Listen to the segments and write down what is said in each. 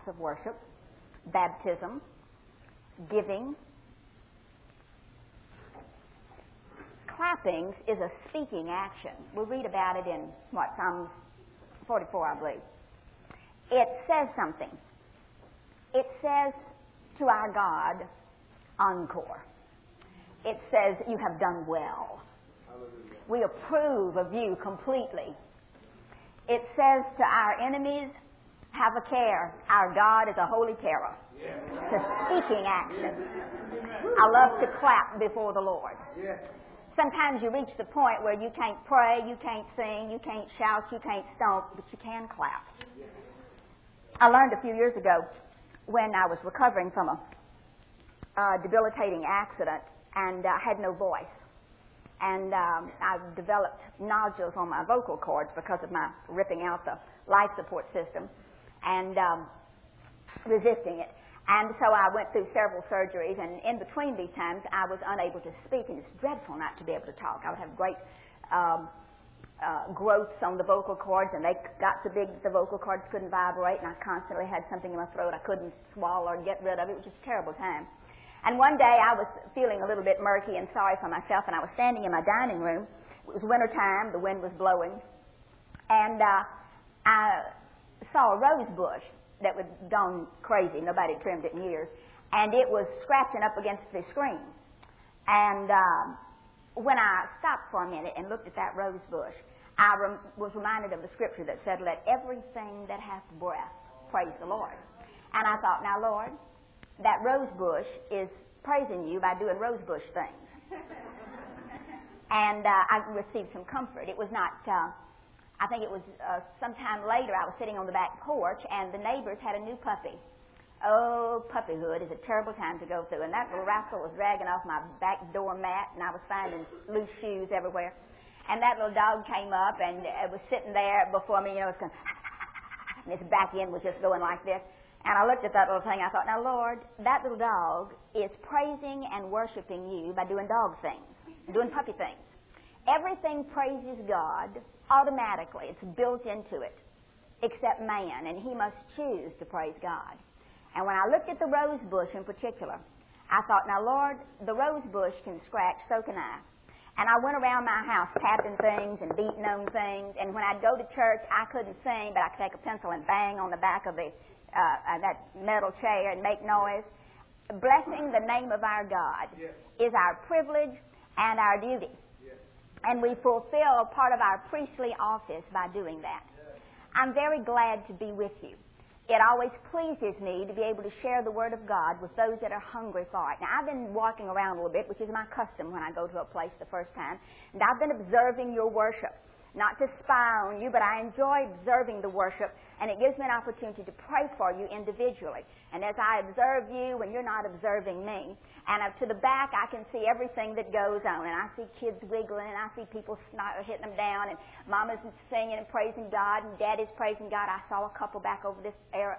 acts of worship: baptism, giving. Clapping is a speaking action. We'll read about it in, Psalms 44, I believe. It says something. It says to our God, encore. It says, you have done well. Hallelujah. We approve of you completely. It says to our enemies, have a care. Our God is a holy terror. Yeah. It's a speaking action. I love to clap before the Lord. Yeah. Sometimes you reach the point where you can't pray, you can't sing, you can't shout, you can't stomp, but you can clap. I learned a few years ago when I was recovering from a debilitating accident and I had no voice. And I developed nodules on my vocal cords because of my ripping out the life support system and resisting it. And so I went through several surgeries, and in between these times, I was unable to speak, and it's dreadful not to be able to talk. I would have great growths on the vocal cords, and they got so big that the vocal cords couldn't vibrate, and I constantly had something in my throat I couldn't swallow or get rid of. It was just a terrible time. And one day I was feeling a little bit murky and sorry for myself, and I was standing in my dining room. It was winter time, the wind was blowing, and I saw a rose bush that was gone crazy. Nobody had trimmed it in years. And it was scratching up against the screen. And when I stopped for a minute and looked at that rose bush, I was reminded of the scripture that said, let everything that hath breath praise the Lord. And I thought, now, Lord, that rose bush is praising you by doing rose bush things. And I received some comfort. It was not... I think it was sometime later, I was sitting on the back porch, and the neighbors had a new puppy. Oh, puppyhood is a terrible time to go through. And that little rascal was dragging off my back door mat, and I was finding loose shoes everywhere. And that little dog came up, and it was sitting there before me, it was going, and its back end was just going like this. And I looked at that little thing, I thought, now, Lord, that little dog is praising and worshiping you by doing dog things, doing puppy things. Everything praises God automatically. It's built into it, except man, and he must choose to praise God. And when I looked at the rose bush in particular, I thought, now, Lord, the rose bush can scratch, so can I. And I went around my house tapping things and beating on things, and when I'd go to church, I couldn't sing, but I could take a pencil and bang on the back of that metal chair and make noise. Blessing the name of our God is our privilege and our duty. And we fulfill part of our priestly office by doing that. I'm very glad to be with you. It always pleases me to be able to share the Word of God with those that are hungry for it. Now, I've been walking around a little bit, which is my custom when I go to a place the first time, and I've been observing your worship. Not to spy on you, but I enjoy observing the worship, and it gives me an opportunity to pray for you individually. And as I observe you when you're not observing me, and up to the back I can see everything that goes on, and I see kids wiggling, and I see people hitting them down, and mama's singing and praising God, and daddy's praising God. I saw a couple back over this area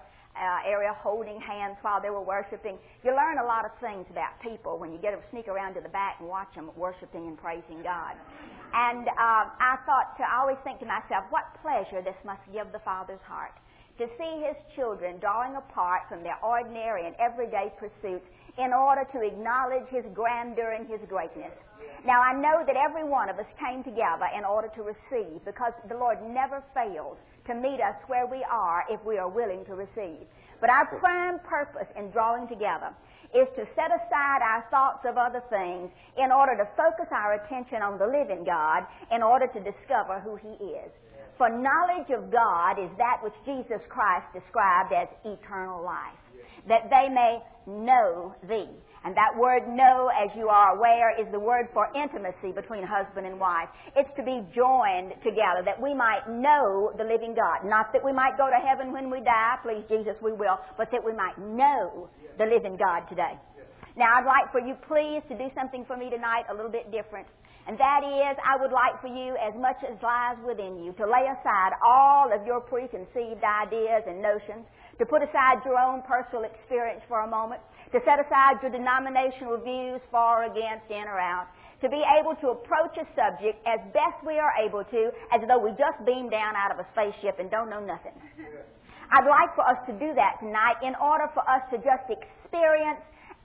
holding hands while they were worshiping. You learn a lot of things about people when you get to sneak around to the back and watch them worshiping and praising God. And I always think to myself, what pleasure this must give the Father's heart to see His children drawing apart from their ordinary and everyday pursuits in order to acknowledge His grandeur and His greatness. Now, I know that every one of us came together in order to receive, because the Lord never fails to meet us where we are if we are willing to receive. But our prime purpose in drawing together is to set aside our thoughts of other things in order to focus our attention on the living God in order to discover who He is. For knowledge of God is that which Jesus Christ described as eternal life, that they may know Thee. And that word know, as you are aware, is the word for intimacy between husband and wife. It's to be joined together, that we might know the living God. Not that we might go to heaven when we die, please Jesus, we will, but that we might know the living God today. Now, I'd like for you, please, to do something for me tonight a little bit different. And that is, I would like for you, as much as lies within you, to lay aside all of your preconceived ideas and notions, to put aside your own personal experience for a moment, to set aside your denominational views, for or against, in or out, to be able to approach a subject as best we are able to, as though we just beamed down out of a spaceship and don't know nothing. I'd like for us to do that tonight in order for us to just experience,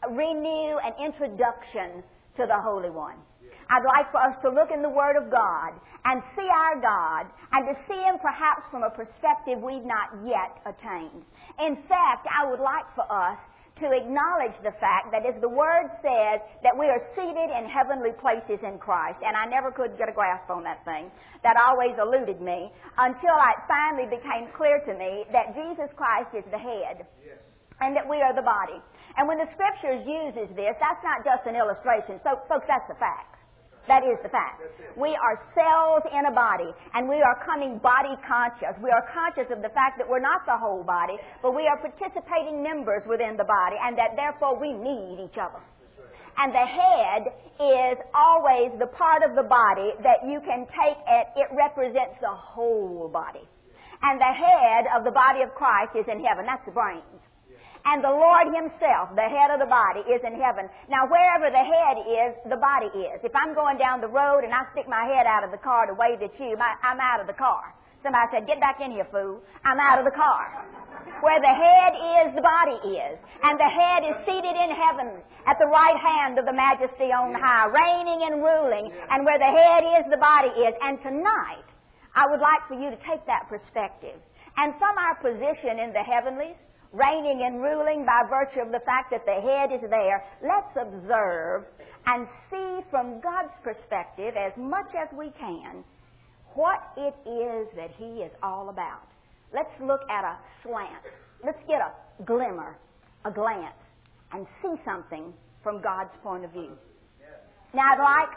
renew, an introduction to the Holy One. I'd like for us to look in the Word of God and see our God and to see Him perhaps from a perspective we've not yet attained. In fact, I would like for us to acknowledge the fact that as the Word says that we are seated in heavenly places in Christ, and I never could get a grasp on that thing. That always eluded me until it finally became clear to me that Jesus Christ is the head and that we are the body. And when the Scriptures uses this, that's not just an illustration. So, folks, that's the fact. That is the fact. We are cells in a body, and we are coming body conscious. We are conscious of the fact that we're not the whole body, but we are participating members within the body, and that therefore we need each other. And the head is always the part of the body that you can take it represents the whole body. And the head of the body of Christ is in heaven. That's the brains. And the Lord Himself, the head of the body, is in heaven. Now, wherever the head is, the body is. If I'm going down the road and I stick my head out of the car to wave at you, I'm out of the car. Somebody said, "Get back in here, fool." I'm out of the car. Where the head is, the body is. And the head is seated in heaven at the right hand of the Majesty on high, reigning and ruling. And where the head is, the body is. And tonight, I would like for you to take that perspective. And from our position in the heavenlies, reigning and ruling by virtue of the fact that the head is there, let's observe and see from God's perspective as much as we can what it is that He is all about. Let's look at a slant. Let's get a glimmer, a glance, and see something from God's point of view. Now, I'd like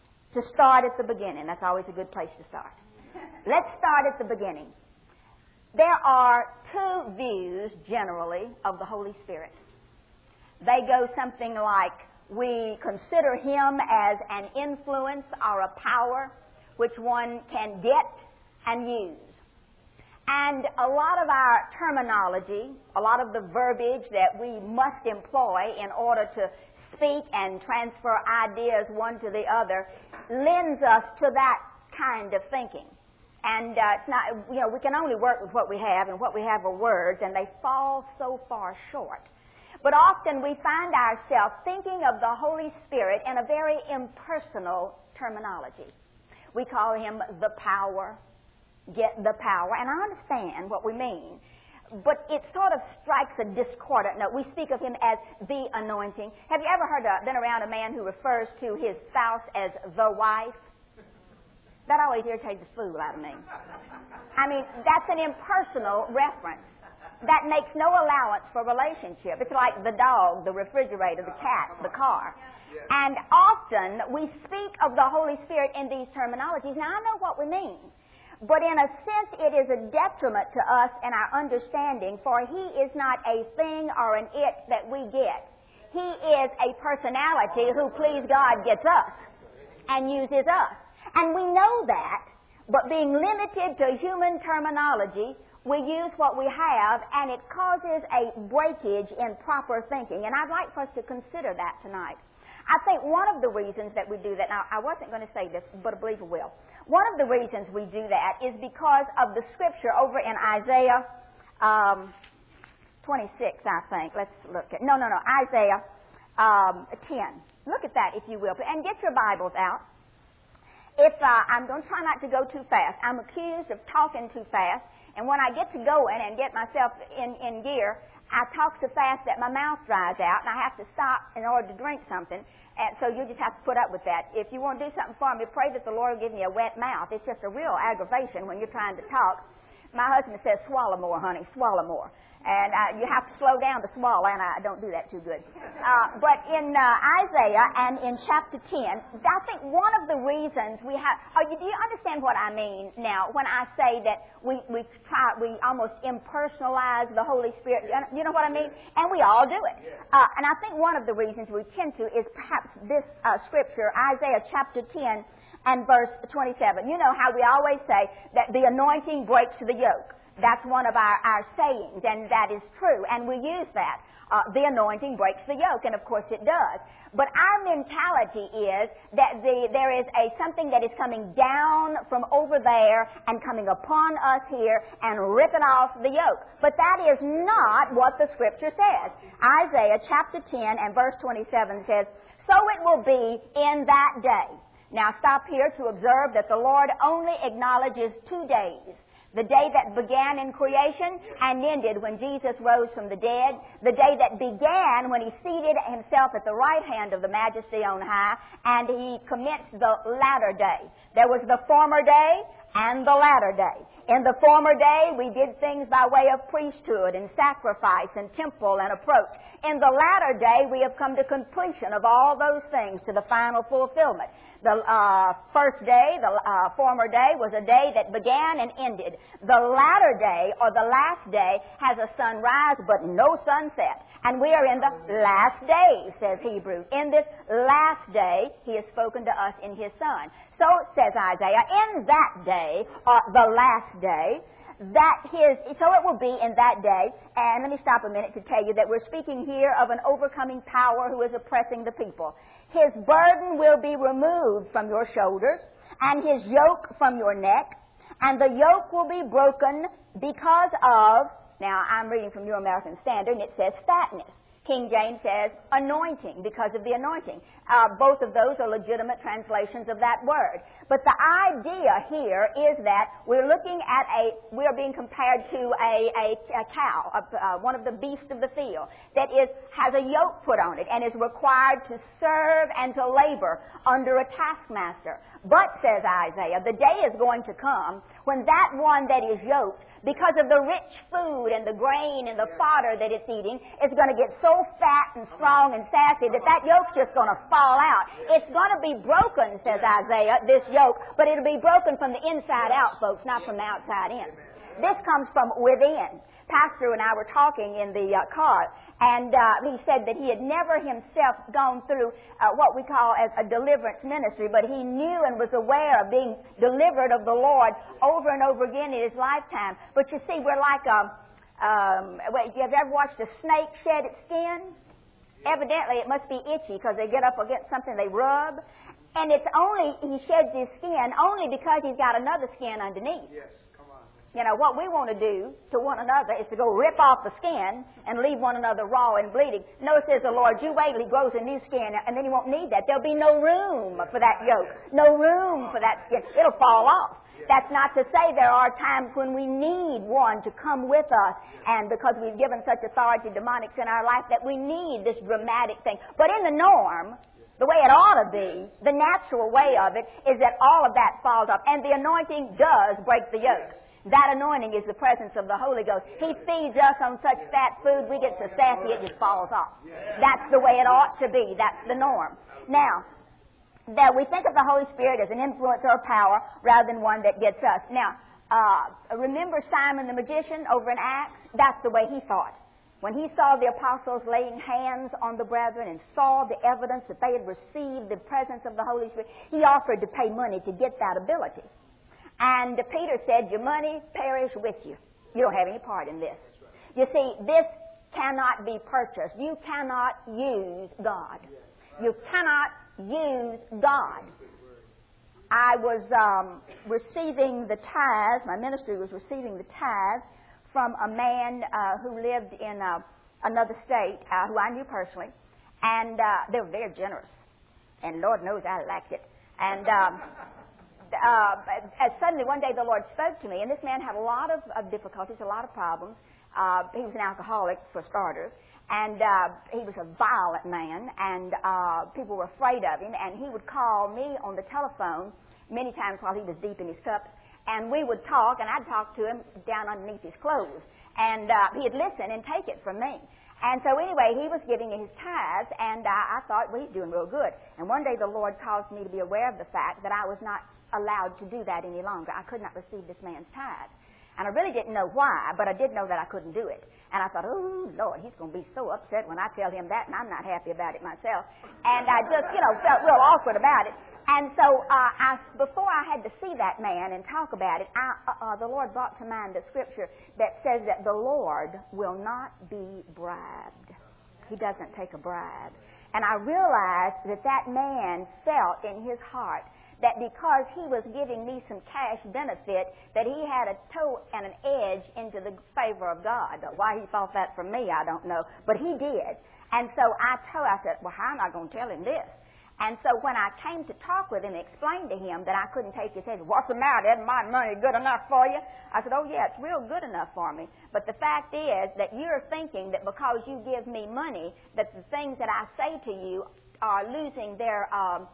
to start at the beginning. That's always a good place to start. Let's start at the beginning. There are two views, generally, of the Holy Spirit. They go something like, we consider Him as an influence or a power which one can get and use. And a lot of our terminology, a lot of the verbiage that we must employ in order to speak and transfer ideas one to the other lends us to that kind of thinking. And it's not, we can only work with what we have, and what we have are words, and they fall so far short. But often we find ourselves thinking of the Holy Spirit in a very impersonal terminology. We call Him the power, get the power, and I understand what we mean. But it sort of strikes a discordant note. We speak of Him as the anointing. Have you ever been around a man who refers to his spouse as the wife? That always irritates the fool out of me. I mean, that's an impersonal reference. That makes no allowance for relationship. It's like the dog, the refrigerator, the cat, the car. And often we speak of the Holy Spirit in these terminologies. Now, I know what we mean. But in a sense, it is a detriment to us in our understanding, for He is not a thing or an it that we get. He is a personality who, please God, gets us and uses us. And we know that, but being limited to human terminology, we use what we have, and it causes a breakage in proper thinking. And I'd like for us to consider that tonight. I think one of the reasons that we do that, now I wasn't going to say this, but I believe I will. One of the reasons we do that is because of the Scripture over in Isaiah 26, I think. Let's look at, Isaiah 10. Look at that, if you will, and get your Bibles out. I'm going to try not to go too fast. I'm accused of talking too fast, and when I get to going and get myself in gear, I talk so fast that my mouth dries out, and I have to stop in order to drink something, and so you just have to put up with that. If you want to do something for me, pray that the Lord will give me a wet mouth. It's just a real aggravation when you're trying to talk. My husband says, "Swallow more, honey, swallow more." And you have to slow down to swallow, and I don't do that too good. But in Isaiah and in chapter 10, I think one of the reasons we have... do you understand what I mean now when I say that we almost impersonalize the Holy Spirit? You know what I mean? And we all do it. And I think one of the reasons we tend to is perhaps this scripture, Isaiah chapter 10 and verse 27. You know how we always say that the anointing breaks the yoke. That's one of our sayings, and that is true, and we use that. The anointing breaks the yoke, and of course it does. But our mentality is that there is something that is coming down from over there and coming upon us here and ripping off the yoke. But that is not what the Scripture says. Isaiah chapter 10 and verse 27 says, "So it will be in that day." Now stop here to observe that the Lord only acknowledges 2 days. The day that began in creation and ended when Jesus rose from the dead. The day that began when He seated Himself at the right hand of the Majesty on high, and He commenced the latter day. There was the former day and the latter day. In the former day, we did things by way of priesthood and sacrifice and temple and approach. In the latter day, we have come to completion of all those things, to the final fulfillment. The first day, the former day, was a day that began and ended. The latter day, or the last day, has a sunrise but no sunset. And we are in the last day, says Hebrews. In this last day, He has spoken to us in His Son. So, says Isaiah, in that day, or the last day, so it will be in that day. And let me stop a minute to tell you that we're speaking here of an overcoming power who is oppressing the people. His burden will be removed from your shoulders, and His yoke from your neck, and the yoke will be broken because of, now I'm reading from New American Standard, and it says fatness. King James says anointing, because of the anointing. Both of those are legitimate translations of that word. But the idea here is that we're looking at we are being compared to a cow, one of the beasts of the field, that has a yoke put on it and is required to serve and to labor under a taskmaster. But, says Isaiah, the day is going to come when that one that is yoked, because of the rich food and the grain and the fodder that it's eating, is going to get so fat and strong and sassy that yoke's just going to fall out. It's going to be broken, says Isaiah, this yoke, but it'll be broken from the inside out, folks, not from the outside in. This comes from within. Pastor and I were talking in the car, and he said that he had never himself gone through what we call as a deliverance ministry, but he knew and was aware of being delivered of the Lord over and over again in his lifetime. But you see, we're like you have ever watched a snake shed its skin? Evidently, it must be itchy because they get up against something they rub. And it's only, he sheds his skin only because he's got another skin underneath. Yes, come on. You know, what we want to do to one another is to go rip off the skin and leave one another raw and bleeding. No, says the Lord, you wait till He grows a new skin, and then you won't need that. There'll be no room for that yoke, no room for that skin. It'll fall off. That's not to say there are times when we need one to come with us, and because we've given such authority to demonics in our life that we need this dramatic thing. But in the norm, the way it ought to be, the natural way of it, is that all of that falls off. And the anointing does break the yoke. That anointing is the presence of the Holy Ghost. He feeds us on such fat food, we get so sassy it just falls off. That's the way it ought to be. That's the norm. Now, that we think of the Holy Spirit as an influence or power rather than one that gets us. Now, remember Simon the magician over in Acts? That's the way he thought. When he saw the apostles laying hands on the brethren and saw the evidence that they had received the presence of the Holy Spirit, he offered to pay money to get that ability. And Peter said, your money perish with you. You don't have any part in this. You see, this cannot be purchased. You cannot use God. You cannot use God. I was receiving the tithes, my ministry was receiving the tithes from a man who lived in another state, who I knew personally, and they were very generous. And Lord knows I liked it. And suddenly one day the Lord spoke to me, and this man had a lot of difficulties, a lot of problems. He was an alcoholic, for starters, and he was a violent man, and people were afraid of him, and he would call me on the telephone many times while he was deep in his cups, and we would talk, and I'd talk to him down underneath his clothes, and he'd listen and take it from me. And so anyway, he was giving his tithes, and I thought, well, he's doing real good. And one day the Lord caused me to be aware of the fact that I was not allowed to do that any longer. I could not receive this man's tithes. And I really didn't know why, but I did know that I couldn't do it. And I thought, oh, Lord, he's going to be so upset when I tell him that, and I'm not happy about it myself. And I just, felt real awkward about it. And so before I had to see that man and talk about it, the Lord brought to mind the scripture that says that the Lord will not be bribed. He doesn't take a bribe. And I realized that man felt in his heart that because he was giving me some cash benefit, that he had a toe and an edge into the favor of God. Why he thought that from me, I don't know. But he did. And so I said, well, how am I going to tell him this? And so when I came to talk with him, explained to him that I couldn't take his head, what's the matter? Isn't my money good enough for you? I said, oh, yeah, it's real good enough for me. But the fact is that you're thinking that because you give me money, that the things that I say to you are losing their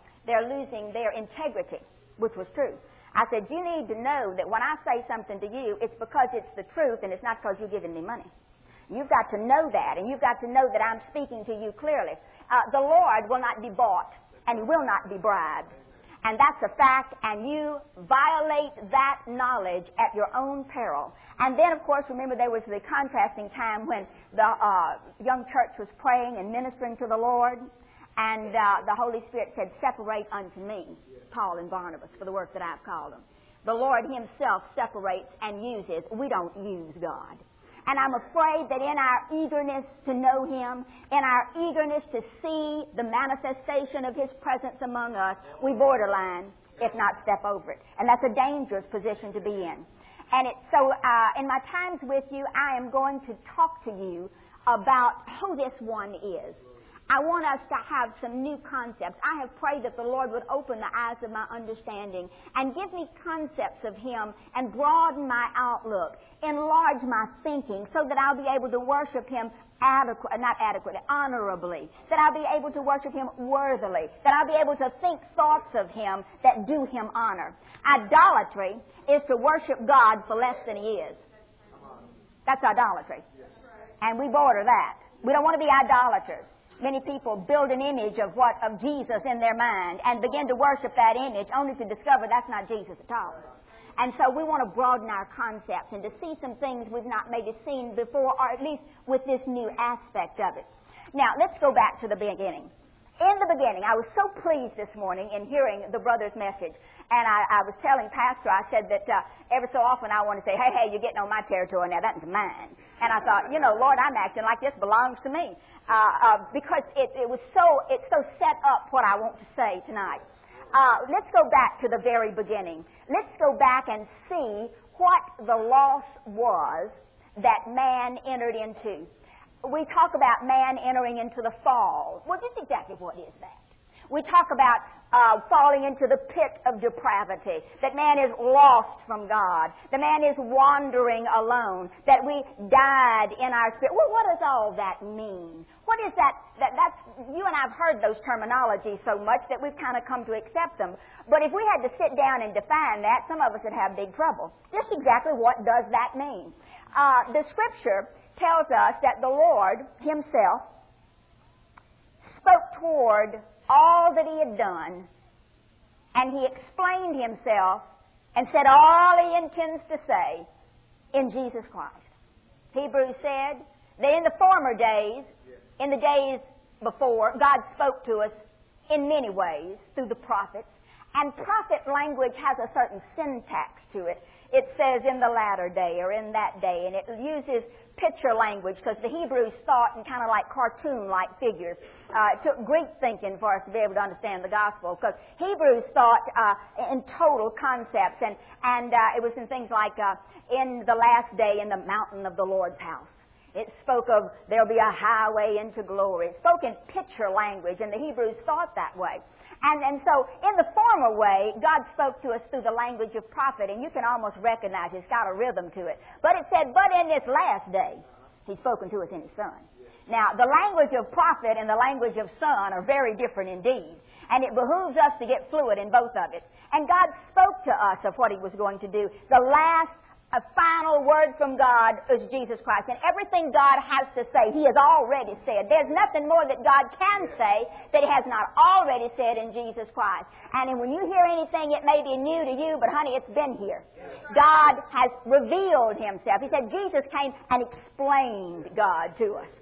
integrity, which was true. I said, you need to know that when I say something to you, it's because it's the truth and it's not because you're giving me money. You've got to know that, and you've got to know that I'm speaking to you clearly. The Lord will not be bought, and He will not be bribed. And that's a fact, and you violate that knowledge at your own peril. And then, of course, remember there was the contrasting time when the young church was praying and ministering to the Lord, and the Holy Spirit said, separate unto me Paul and Barnabas for the work that I've called them. The Lord Himself separates and uses. We don't use God. And I'm afraid that in our eagerness to know Him, in our eagerness to see the manifestation of His presence among us, we borderline, if not step over it. And that's a dangerous position to be in. And in my times with you, I am going to talk to you about who this one is. I want us to have some new concepts. I have prayed that the Lord would open the eyes of my understanding and give me concepts of Him and broaden my outlook, enlarge my thinking so that I'll be able to worship Him honorably, that I'll be able to worship Him worthily, that I'll be able to think thoughts of Him that do Him honor. Idolatry is to worship God for less than He is. That's idolatry. And we border that. We don't want to be idolaters. Many people build an image of Jesus in their mind and begin to worship that image only to discover that's not Jesus at all. And so we want to broaden our concepts and to see some things we've not maybe seen before, or at least with this new aspect of it. Now, let's go back to the beginning. In the beginning, I was so pleased this morning in hearing the brother's message. And I was telling Pastor, I said that every so often I want to say, hey, you're getting on my territory now, that's mine. And I thought, Lord, I'm acting like this belongs to me. Because it's so set up what I want to say tonight. Let's go back to the very beginning. Let's go back and see what the loss was that man entered into. We talk about man entering into the fall. Well, just exactly what is that? We talk about falling into the pit of depravity, that man is lost from God, that man is wandering alone, that we died in our spirit. Well, what does all that mean? What is that? That's you and I have heard those terminologies so much that we've kind of come to accept them. But if we had to sit down and define that, some of us would have big trouble. Just exactly what does that mean? The Scripture tells us that the Lord Himself spoke toward all that He had done, and He explained Himself and said all He intends to say in Jesus Christ. Hebrews said that in the former days, in the days before, God spoke to us in many ways through the prophets, and prophet language has a certain syntax to it. It says in the latter day or in that day, and it uses picture language because the Hebrews thought in kind of like cartoon-like figures. It took Greek thinking for us to be able to understand the gospel because Hebrews thought in total concepts, and it was in things like in the last day in the mountain of the Lord's house. It spoke of there'll be a highway into glory. It spoke in picture language, and the Hebrews thought that way. And so in the former way, God spoke to us through the language of prophet, and you can almost recognize it's got a rhythm to it. But it said, but in this last day, He's spoken to us in His Son. Now, the language of prophet and the language of Son are very different indeed. And it behooves us to get fluid in both of it. And God spoke to us of what He was going to do. The last a final word from God is Jesus Christ. And everything God has to say, He has already said. There's nothing more that God can say that He has not already said in Jesus Christ. And when you hear anything, it may be new to you, but honey, it's been here. God has revealed Himself. He said Jesus came and explained God to us.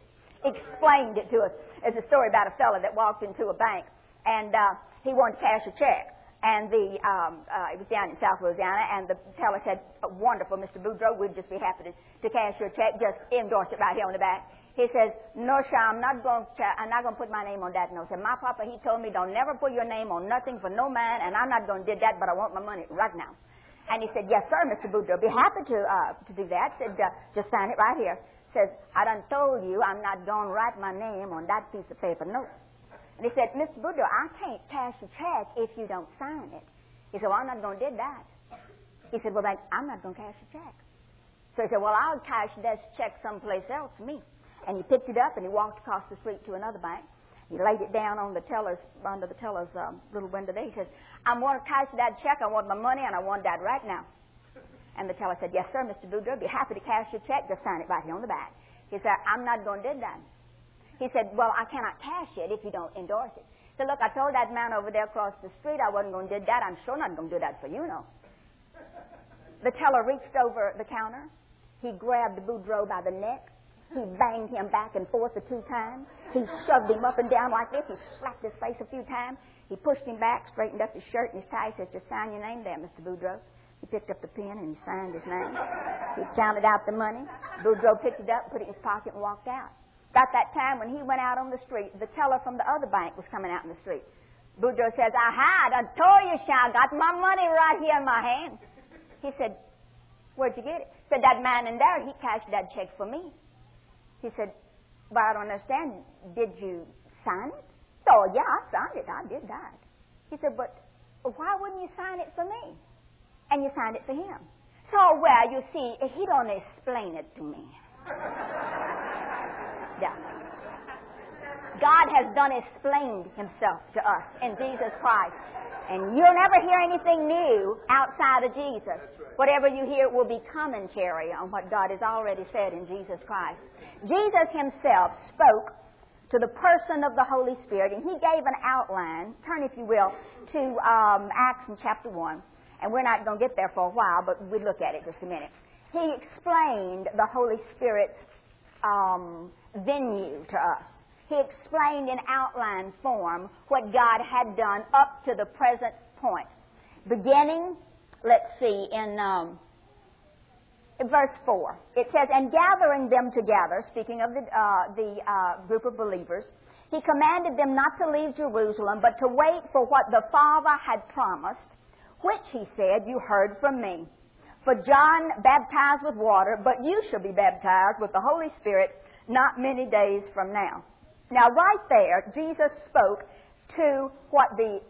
Explained it to us. There's a story about a fellow that walked into a bank and he wanted to cash a check. And it was down in South Louisiana, and the teller said, "Wonderful, Mr. Boudreaux, we'd just be happy to cash your check. Just endorse it right here on the back." He says, "No, sir, I'm not going to put my name on that note." He said, "My papa, he told me, don't never put your name on nothing for no man, and I'm not going to do that, but I want my money right now." And he said, "Yes, sir, Mr. Boudreaux, be happy to do that." Said, "Just sign it right here." Says, "I done told you I'm not going to write my name on that piece of paper, no." And he said, "Mr. Boudreaux, I can't cash a check if you don't sign it." He said, "Well, I'm not going to do that." He said, "Well, then I'm not going to cash a check." So he said, "Well, I'll cash this check someplace else for me." And he picked it up and he walked across the street to another bank. He laid it down on the teller's, under the teller's little window there. He says, "I want to cash that check. I want my money, and I want that right now." And the teller said, "Yes, sir, Mr. Boudreaux, be happy to cash your check. Just sign it right here on the back." He said, "I'm not going to do that." He said, "Well, I cannot cash it if you don't endorse it." He said, "Look, I told that man over there across the street I wasn't going to do that. I'm sure not going to do that for you, no." The teller reached over the counter. He grabbed Boudreaux by the neck. He banged him back and forth 2 times. He shoved him up and down like this. He slapped his face a few times. He pushed him back, straightened up his shirt and his tie. He said, "Just sign your name there, Mr. Boudreaux." He picked up the pen and he signed his name. He counted out the money. Boudreaux picked it up, put it in his pocket, and walked out. About that time when he went out on the street, the teller from the other bank was coming out in the street. Boudreaux says, "Aha, I done told you, I got my money right here in my hand." He said, "Where'd you get it?" Said, "That man in there, he cashed that check for me." He said, "But I don't understand. Did you sign it?" "Oh, yeah, I signed it. I did that." He said, "But why wouldn't you sign it for me?" And you signed it for him. "So, well, you see, he don't explain it to me." Yeah. God has done explained himself to us in Jesus Christ. And you'll never hear anything new outside of Jesus. Whatever you hear will be commentary on what God has already said in Jesus Christ. Jesus himself spoke to the person of the Holy Spirit, and he gave an outline. Turn, if you will, to Acts in chapter 1. And we're not going to get there for a while, but we'll look at it just a minute. He explained the Holy Spirit's venue to us. He explained in outline form what God had done up to the present point. Beginning, let's see, in verse 4. It says, "And gathering them together," speaking of the group of believers, "he commanded them not to leave Jerusalem, but to wait for what the Father had promised, which, he said, you heard from me. For John baptized with water, but you shall be baptized with the Holy Spirit not many days from now." Now, right there, Jesus spoke to what the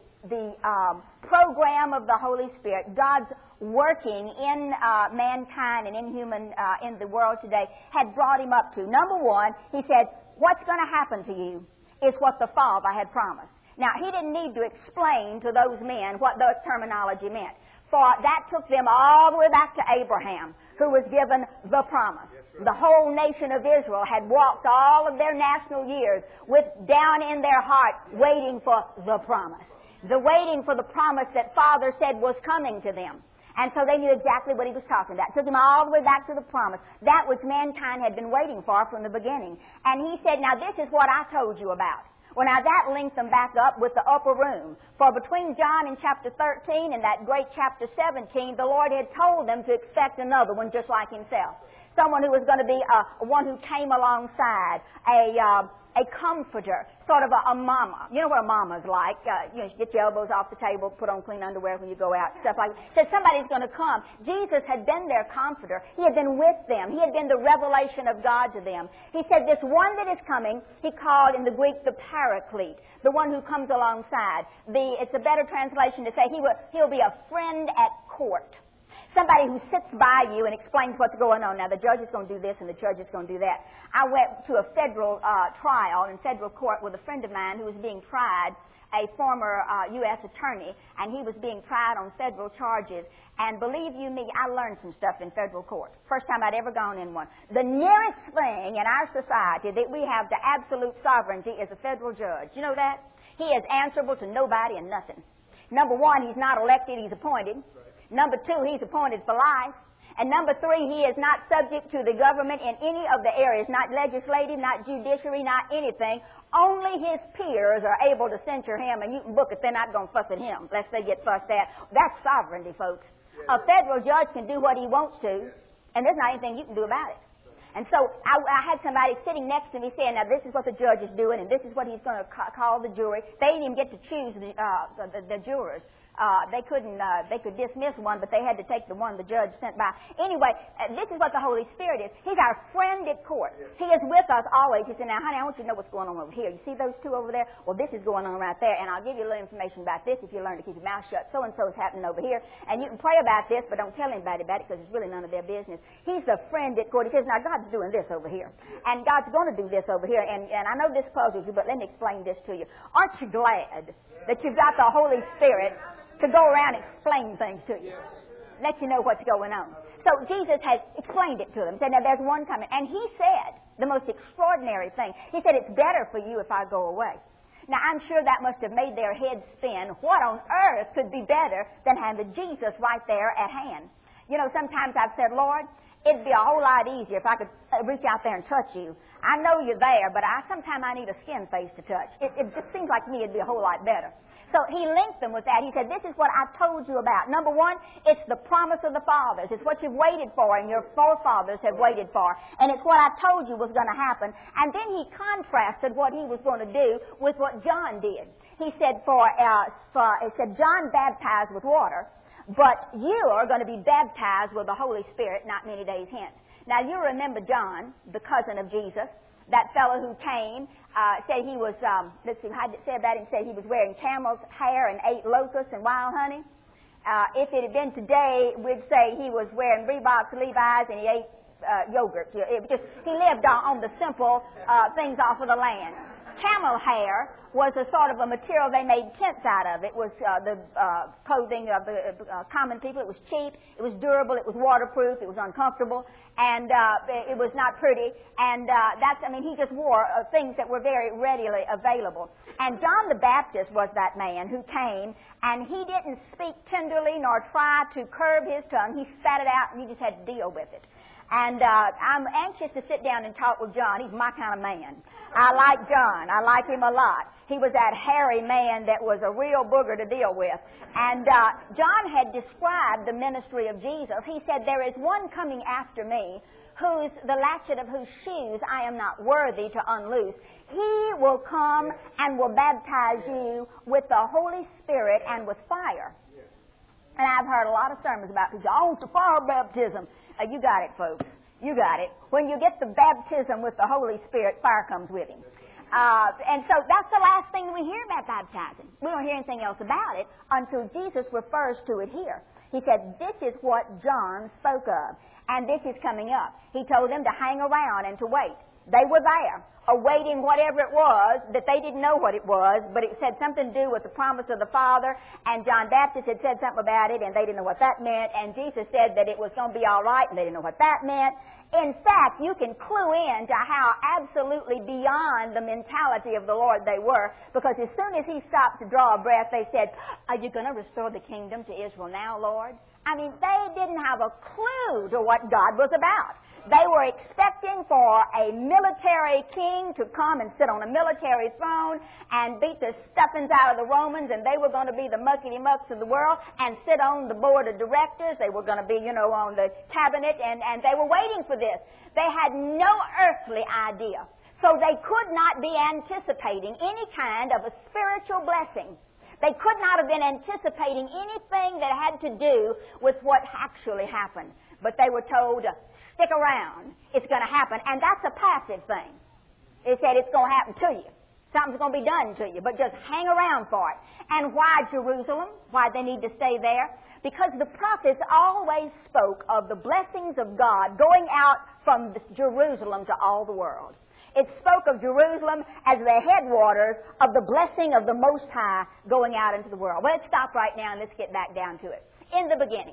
program of the Holy Spirit, God's working in mankind and in the world today, had brought him up to. Number one, he said, what's going to happen to you is what the Father had promised. Now, he didn't need to explain to those men what the terminology meant, for that took them all the way back to Abraham, who was given the promise. The whole nation of Israel had walked all of their national years with down in their heart waiting for the promise. The waiting for the promise that Father said was coming to them. And so they knew exactly what he was talking about. It took him all the way back to the promise. That which mankind had been waiting for from the beginning. And he said, "Now this is what I told you about." Well, now that linked them back up with the upper room. For between John in chapter 13 and that great chapter 17, the Lord had told them to expect another one just like himself. Someone who was going to be one who came alongside, a comforter, sort of a mama. You know what a mama's like. You get your elbows off the table, put on clean underwear when you go out, stuff like that. Said somebody's going to come. Jesus had been their comforter. He had been with them. He had been the revelation of God to them. He said this one that is coming, he called in the Greek the Paraclete, the one who comes alongside. It's a better translation to say he'll be a friend at court. Somebody who sits by you and explains what's going on. Now, the judge is going to do this and the judge is going to do that. I went to a federal trial in federal court with a friend of mine who was being tried, a former U.S. attorney, and he was being tried on federal charges. And believe you me, I learned some stuff in federal court. First time I'd ever gone in one. The nearest thing in our society that we have to absolute sovereignty is a federal judge. You know that? He is answerable to nobody and nothing. Number one, he's not elected, he's appointed. Number two, he's appointed for life. And number 3, he is not subject to the government in any of the areas, not legislative, not judiciary, not anything. Only his peers are able to censure him, and you can book it. They're not going to fuss at him lest they get fussed at. That's sovereignty, folks. A federal judge can do what he wants to, and there's not anything you can do about it. And so I had somebody sitting next to me saying, now this is what the judge is doing, and this is what he's going to call the jury. They didn't even get to choose the jurors. They could dismiss one, but they had to take the one the judge sent by. Anyway, this is what the Holy Spirit is. He's our friend at court. He is with us always. He said, now, honey, I want you to know what's going on over here. You see those two over there? Well, this is going on right there, and I'll give you a little information about this if you learn to keep your mouth shut. So-and-so is happening over here, and you can pray about this, but don't tell anybody about it because it's really none of their business. He's the friend at court. He says, now, God's doing this over here, and God's going to do this over here, and I know this puzzles you, but let me explain this to you. Aren't you glad that you've got the Holy Spirit to go around and explain things to you, let you know what's going on? So Jesus has explained it to them. He said, now there's one coming. And he said the most extraordinary thing. He said, it's better for you if I go away. Now, I'm sure that must have made their heads spin. What on earth could be better than having Jesus right there at hand? You know, sometimes I've said, Lord, it'd be a whole lot easier if I could reach out there and touch you. I know you're there, but sometimes I need a skin face to touch. It just seems like to me it'd be a whole lot better. So he linked them with that. He said, this is what I told you about. Number 1, it's the promise of the fathers. It's what you've waited for and your forefathers have waited for. And it's what I told you was going to happen. And then he contrasted what he was going to do with what John did. He said, John baptized with water, but you are going to be baptized with the Holy Spirit not many days hence. Now, you remember John, the cousin of Jesus, that fellow who came, said he was, let's see, how did it say about him? Said he was wearing camel's hair and ate locusts and wild honey. If it had been today, we'd say he was wearing Reeboks, Levi's, and he ate yogurt. He lived on the simple things off of the land. Camel hair was a sort of a material they made tents out of. It was the clothing of the common people. It was cheap, it was durable, it was waterproof, it was uncomfortable, and it was not pretty. And he just wore things that were very readily available. And John the Baptist was that man who came, and he didn't speak tenderly nor try to curb his tongue. He spat it out, and you just had to deal with it. And I'm anxious to sit down and talk with John. He's my kind of man. I like John. I like him a lot. He was that hairy man that was a real booger to deal with. And John had described the ministry of Jesus. He said, there is one coming after me, the latchet of whose shoes I am not worthy to unloose. He will come and will baptize you with the Holy Spirit and with fire. And I've heard a lot of sermons about people. I want the fire baptism. You got it, folks. You got it. When you get the baptism with the Holy Spirit, fire comes with him. And so that's the last thing we hear about baptizing. We don't hear anything else about it until Jesus refers to it here. He said, this is what John spoke of, and this is coming up. He told them to hang around and to wait. They were there, awaiting whatever it was, that they didn't know what it was, but it said something to do with the promise of the Father, and John Baptist had said something about it, and they didn't know what that meant, and Jesus said that it was going to be all right, and they didn't know what that meant. In fact, you can clue in to how absolutely beyond the mentality of the Lord they were, because as soon as he stopped to draw a breath, they said, are you going to restore the kingdom to Israel now, Lord? I mean, they didn't have a clue to what God was about. They were expecting for a military king to come and sit on a military throne and beat the stuffings out of the Romans, and they were going to be the muckety-mucks of the world and sit on the board of directors. They were going to be, on the cabinet, and they were waiting for this. They had no earthly idea. So they could not be anticipating any kind of a spiritual blessing. They could not have been anticipating anything that had to do with what actually happened. But they were told, stick around. It's going to happen. And that's a passive thing. It said it's going to happen to you. Something's going to be done to you. But just hang around for it. And why Jerusalem? Why they need to stay there? Because the prophets always spoke of the blessings of God going out from Jerusalem to all the world. It spoke of Jerusalem as the headwaters of the blessing of the Most High going out into the world. Well, let's stop right now and let's get back down to it. In the beginning.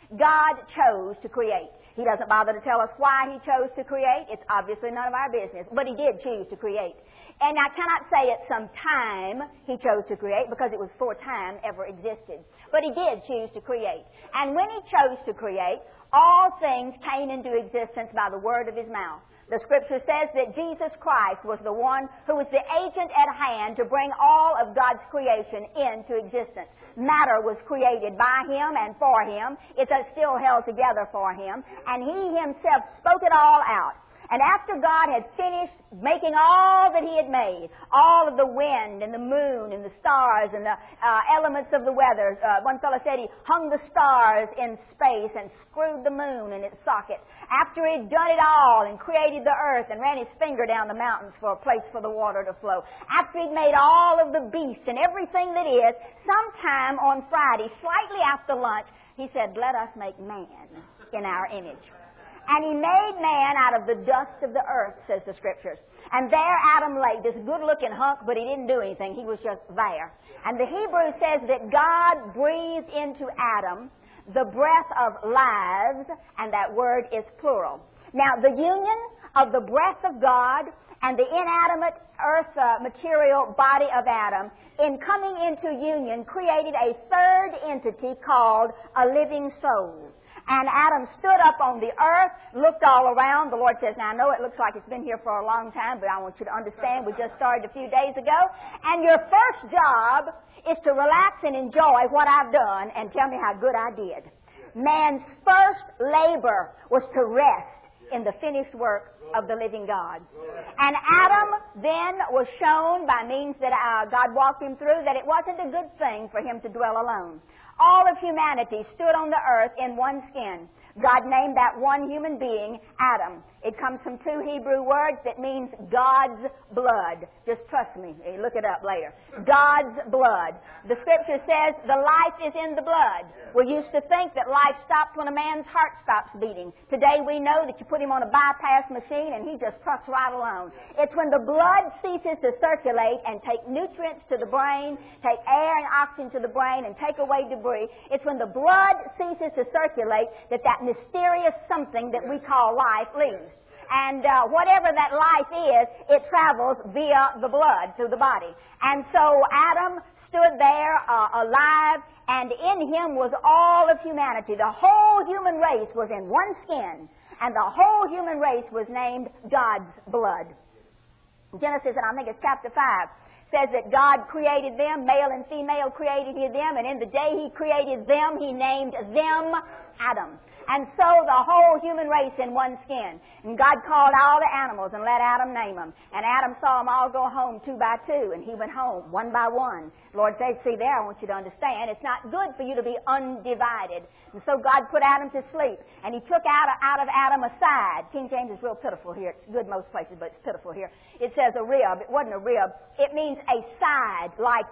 God chose to create. He doesn't bother to tell us why He chose to create. It's obviously none of our business. But He did choose to create. And I cannot say at some time He chose to create because it was before time ever existed. But He did choose to create. And when He chose to create, all things came into existence by the word of His mouth. The Scripture says that Jesus Christ was the one who was the agent at hand to bring all of God's creation into existence. Matter was created by Him and for Him. It's still held together for Him. And He Himself spoke it all out. And after God had finished making all that He had made, all of the wind and the moon and the stars and the elements of the weather, one fellow said he hung the stars in space and screwed the moon in its socket. After He'd done it all and created the earth and ran His finger down the mountains for a place for the water to flow, after He'd made all of the beasts and everything that is, sometime on Friday, slightly after lunch, He said, "Let us make man in our image." And He made man out of the dust of the earth, says the Scriptures. And there Adam lay, this good-looking hunk, but he didn't do anything. He was just there. And the Hebrew says that God breathed into Adam the breath of lives, and that word is plural. Now, the union of the breath of God and the inanimate earth material body of Adam, in coming into union, created a third entity called a living soul. And Adam stood up on the earth, looked all around. The Lord says, now I know it looks like it's been here for a long time, but I want you to understand we just started a few days ago. And your first job is to relax and enjoy what I've done and tell me how good I did. Man's first labor was to rest in the finished work of the living God. And Adam then was shown by means that God walked him through that it wasn't a good thing for him to dwell alone. All of humanity stood on the earth in one skin. God named that one human being Adam. It comes from two Hebrew words that means God's blood. Just trust me. Look it up later. God's blood. The Scripture says the life is in the blood. We used to think that life stops when a man's heart stops beating. Today we know that you put him on a bypass machine and he just trucks right along. It's when the blood ceases to circulate and take nutrients to the brain, take air and oxygen to the brain and take away debris. It's when the blood ceases to circulate that mysterious something that we call life leaves. And whatever that life is, it travels via the blood through the body. And so Adam stood there alive, and in him was all of humanity. The whole human race was in one skin, and the whole human race was named God's blood. Genesis, and I think it's chapter 5, says that God created them, male and female created He them, and in the day He created them, He named them Adam. And so the whole human race in one skin. And God called all the animals and let Adam name them. And Adam saw them all go home 2 by 2, and he went home 1 by 1. The Lord says, see there, I want you to understand, it's not good for you to be undivided. And so God put Adam to sleep, and He took out of Adam a side. King James is real pitiful here. It's good most places, but it's pitiful here. It says a rib. It wasn't a rib. It means a side, like,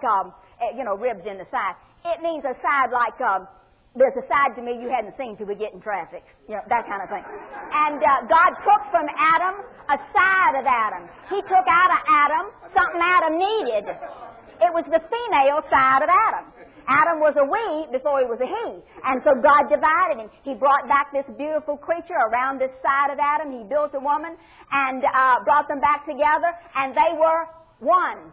ribs in the side. It means a side like, there's a side to me you hadn't seen till we get in traffic. That kind of thing. And God took from Adam a side of Adam. He took out of Adam something Adam needed. It was the female side of Adam. Adam was a we before he was a he. And so God divided him. He brought back this beautiful creature around this side of Adam. He built a woman and brought them back together, and they were one.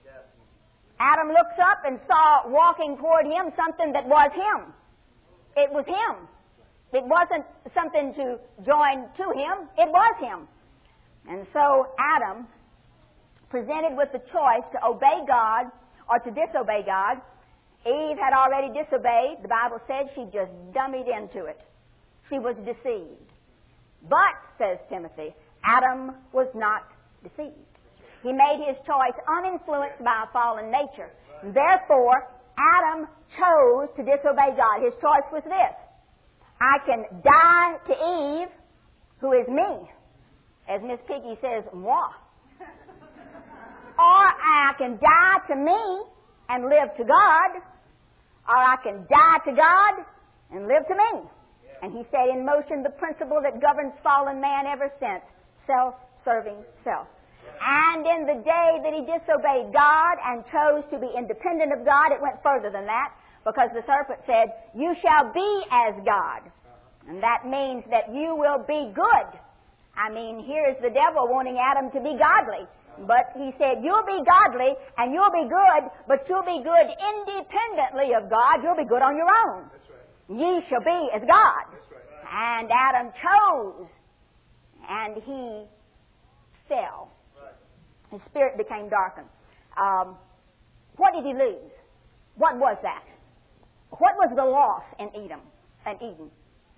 Adam looks up and saw walking toward him something that was him. It was him. It wasn't something to join to him. It was him. And so Adam, presented with the choice to obey God or to disobey God, Eve had already disobeyed. The Bible said she just dummied into it. She was deceived. But, says Timothy, Adam was not deceived. He made his choice uninfluenced by a fallen nature. Therefore, Adam chose to disobey God. His choice was this: I can die to Eve, who is me, as Miss Piggy says, moi. Or I can die to me and live to God, or I can die to God and live to me. And He set in motion the principle that governs fallen man ever since: self-serving self. And in the day that he disobeyed God and chose to be independent of God, it went further than that. because the serpent said, you shall be as God. And that means that you will be good. I mean, here's the devil wanting Adam to be godly. But he said, you'll be godly and you'll be good, but you'll be good independently of God. You'll be good on your own. That's right. Ye shall be as God. That's right. And Adam chose, and he fell. Right. His spirit became darkened. What did he lose? What was that? What was the loss in Eden?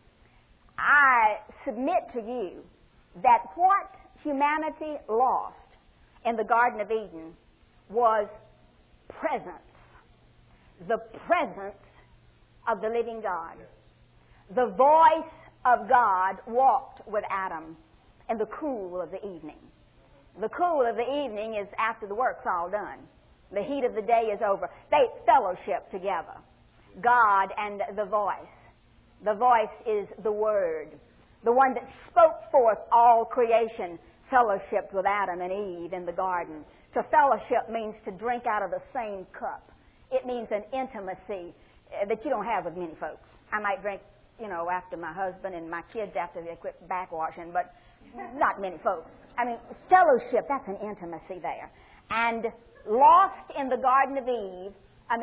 I submit to you that what humanity lost in the Garden of Eden was presence. The presence of the living God. The voice of God walked with Adam in the cool of the evening. The cool of the evening is after the work's all done. The heat of the day is over. They fellowship together. God and the voice. The voice is the Word. The one that spoke forth all creation fellowshiped with Adam and Eve in the garden. To fellowship means to drink out of the same cup. It means an intimacy that you don't have with many folks. I might drink, after my husband and my kids after they quit backwashing, but not many folks. I mean, fellowship, that's an intimacy there. And lost in the Garden of Eden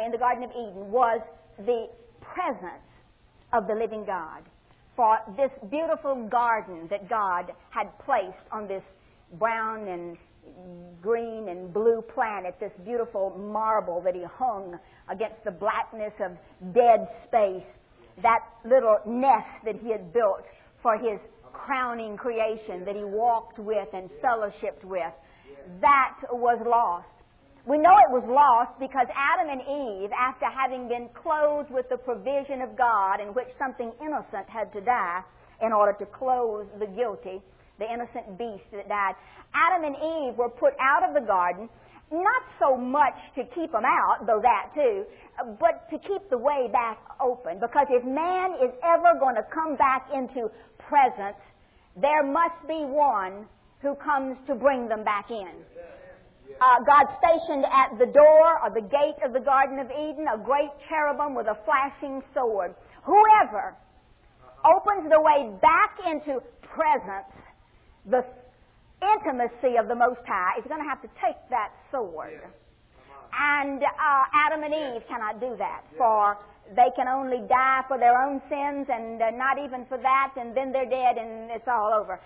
was the presence of the living God. For this beautiful garden that God had placed on this brown and green and blue planet, this beautiful marble that he hung against the blackness of dead space, that little nest that he had built for his crowning creation that he walked with and fellowshiped with, that was lost. We know it was lost because Adam and Eve, after having been clothed with the provision of God in which something innocent had to die in order to clothe the guilty, the innocent beast that died, Adam and Eve were put out of the garden, not so much to keep them out, though that too, but to keep the way back open. Because if man is ever going to come back into presence, there must be one who comes to bring them back in. God stationed at the door or the gate of the Garden of Eden a great cherubim with a flashing sword. Whoever opens the way back into presence, the intimacy of the Most High, is going to have to take that sword. Yes. And Adam and Eve cannot do that, for they can only die for their own sins and not even for that, and then they're dead and it's all over.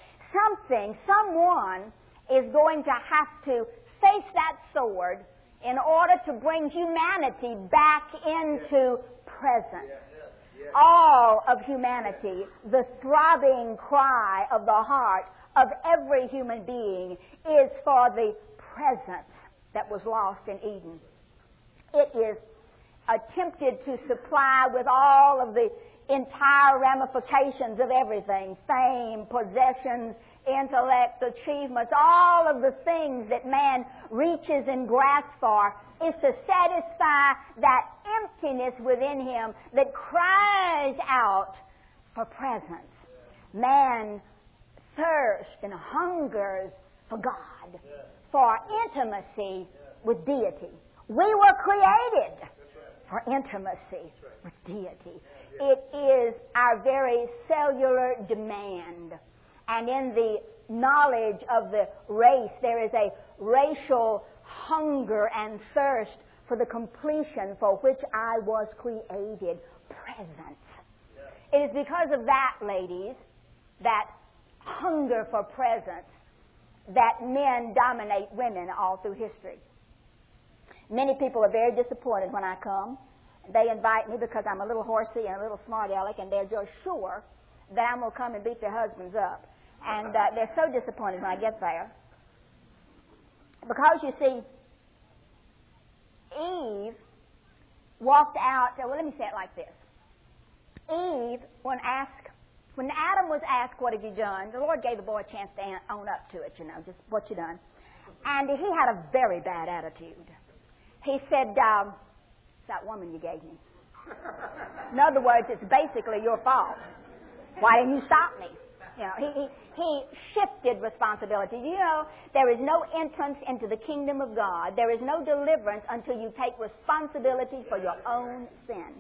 Someone is going to have to face that sword in order to bring humanity back into presence. All of humanity, the throbbing cry of the heart of every human being is for the presence that was lost in Eden. It is attempted to supply with all of the entire ramifications of everything, fame, possessions, intellect, achievements, all of the things that man reaches and grasps for, is to satisfy that emptiness within him that cries out for presence. Man thirsts and hungers for God, for intimacy with deity. We were created for intimacy with deity. It is our very cellular demand. And in the knowledge of the race, there is a racial hunger and thirst for the completion for which I was created, presence. It is because of that, ladies, that hunger for presence, that men dominate women all through history. Many people are very disappointed when I come. They invite me because I'm a little horsey and a little smart aleck, and they're just sure that I'm going to come and beat their husbands up. And they're so disappointed when I get there. Because, you see, Eve walked out. Well, let me say it like this. Eve, when Adam was asked, what have you done? The Lord gave the boy a chance to own up to it, just what you done. And he had a very bad attitude. He said, it's that woman you gave me. In other words, it's basically your fault. Why didn't you stop me? You know, he shifted responsibility. You know, there is no entrance into the kingdom of God. There is no deliverance until you take responsibility for your own sin.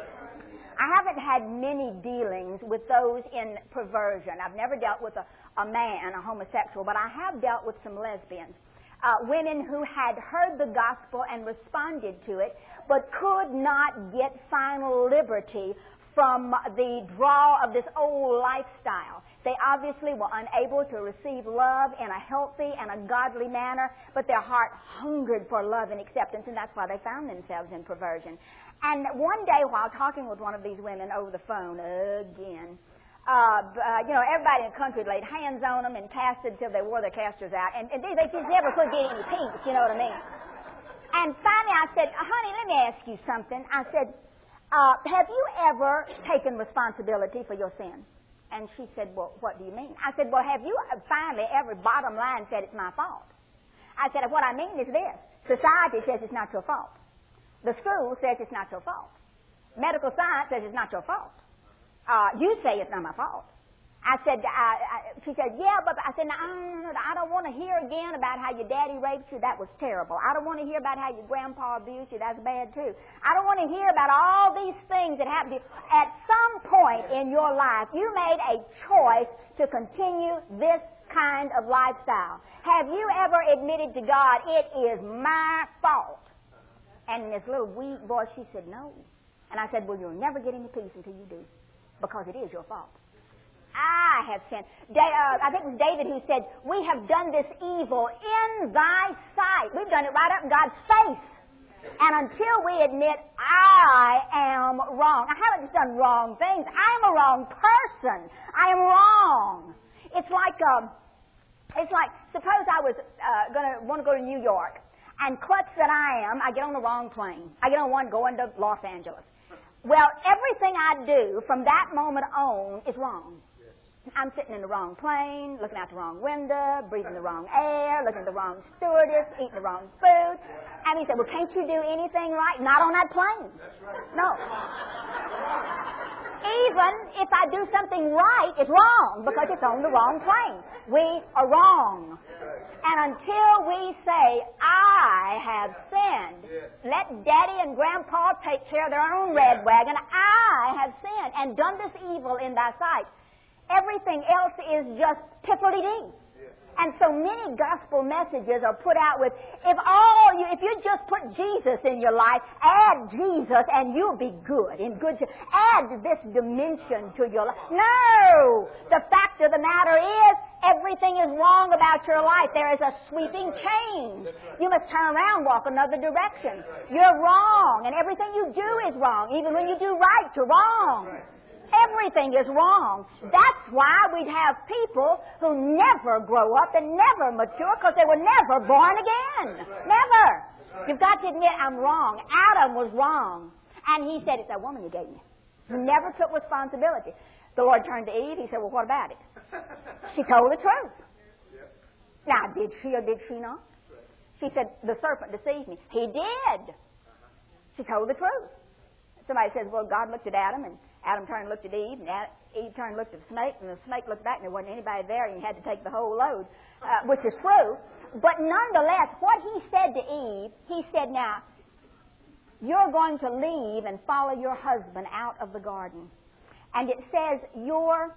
I haven't had many dealings with those in perversion. I've never dealt with a man, a homosexual, but I have dealt with some lesbians. Women who had heard the gospel and responded to it, but could not get final liberty from the draw of this old lifestyle. They obviously were unable to receive love in a healthy and a godly manner, but their heart hungered for love and acceptance, and that's why they found themselves in perversion. And one day, while talking with one of these women over the phone again, everybody in the country laid hands on them and casted till they wore their casters out, and they just never could get any peace, you know what I mean? And finally I said, honey, let me ask you something. I said, have you ever taken responsibility for your sin? And she said, well, what do you mean? I said, well, have you finally ever bottom line said it's my fault? I said, what I mean is this. Society says it's not your fault. The school says it's not your fault. Medical science says it's not your fault. You say it's not my fault. I said, she said, yeah, but I said, no, I don't want to hear again about how your daddy raped you. That was terrible. I don't want to hear about how your grandpa abused you. That's bad too. I don't want to hear about all these things that happened to you. At some point in your life, you made a choice to continue this kind of lifestyle. Have you ever admitted to God, it is my fault? And in this little weak voice, she said, no. And I said, well, you'll never get any peace until you do, because it is your fault. I have sinned. I think it was David who said, we have done this evil in thy sight. We've done it right up in God's face. And until we admit, I am wrong. I haven't just done wrong things. I am a wrong person. I am wrong. It's like suppose I was want to go to New York, and klutz that I am, I get on the wrong plane. I get on one going to Los Angeles. Well, everything I do from that moment on is wrong. I'm sitting in the wrong plane, looking out the wrong window, breathing the wrong air, looking at the wrong stewardess, eating the wrong food. And he said, well, can't you do anything right? Not on that plane. That's right. No. Even if I do something right, it's wrong because it's on the wrong plane. We are wrong. And until we say, I have sinned, let Daddy and Grandpa take care of their own red wagon. I have sinned and done this evil in thy sight. Everything else is just piffle-dee-dee. And so many gospel messages are put out with, if you just put Jesus in your life, add Jesus and you'll be good. Add this dimension to your life. No! The fact of the matter is, everything is wrong about your life. There is a sweeping change. You must turn around, walk another direction. You're wrong, and everything you do is wrong. Even when you do right, you're wrong. Everything is wrong. That's why we'd have people who never grow up and never mature because they were never born again. Never. You've got to admit, I'm wrong. Adam was wrong. And he said, it's that woman you gave me. Who never took responsibility. The Lord turned to Eve. He said, well, what about it? She told the truth. Now, did she or did she not? She said, the serpent deceived me. He did. She told the truth. Somebody says, well, God looked at Adam, and Adam turned and looked at Eve, and Eve turned and looked at the snake, and the snake looked back, and there wasn't anybody there, and he had to take the whole load, which is true. But nonetheless, what he said to Eve, he said, now, you're going to leave and follow your husband out of the garden. And it says, your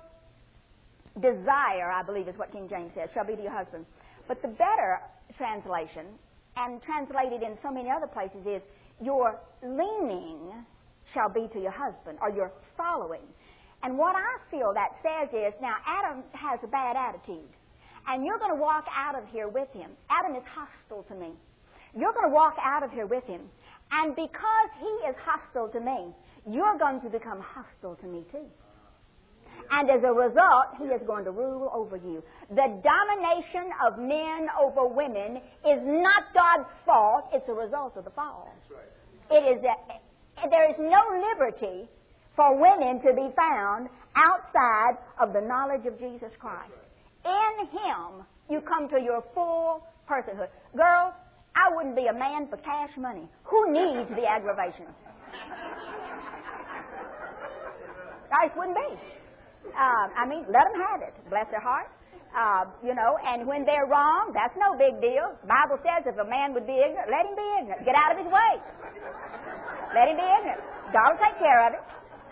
desire, I believe is what King James says, shall be to your husband. But the better translation, and translated in so many other places, is your leaning shall be to your husband, or your following. And what I feel that says is, now Adam has a bad attitude, and you're going to walk out of here with him. Adam is hostile to me. You're going to walk out of here with him. And because he is hostile to me, you're going to become hostile to me too. And as a result, he is going to rule over you. The domination of men over women is not God's fault. It's a result of the fall. That's right. It is there is no liberty for women to be found outside of the knowledge of Jesus Christ. In him, you come to your full personhood. Girls, I wouldn't be a man for cash money. Who needs the aggravation? I just wouldn't be. Let them have it. Bless their heart. And when they're wrong, that's no big deal. The Bible says if a man would be ignorant, let him be ignorant. Get out of his way. Let him be ignorant. God will take care of it.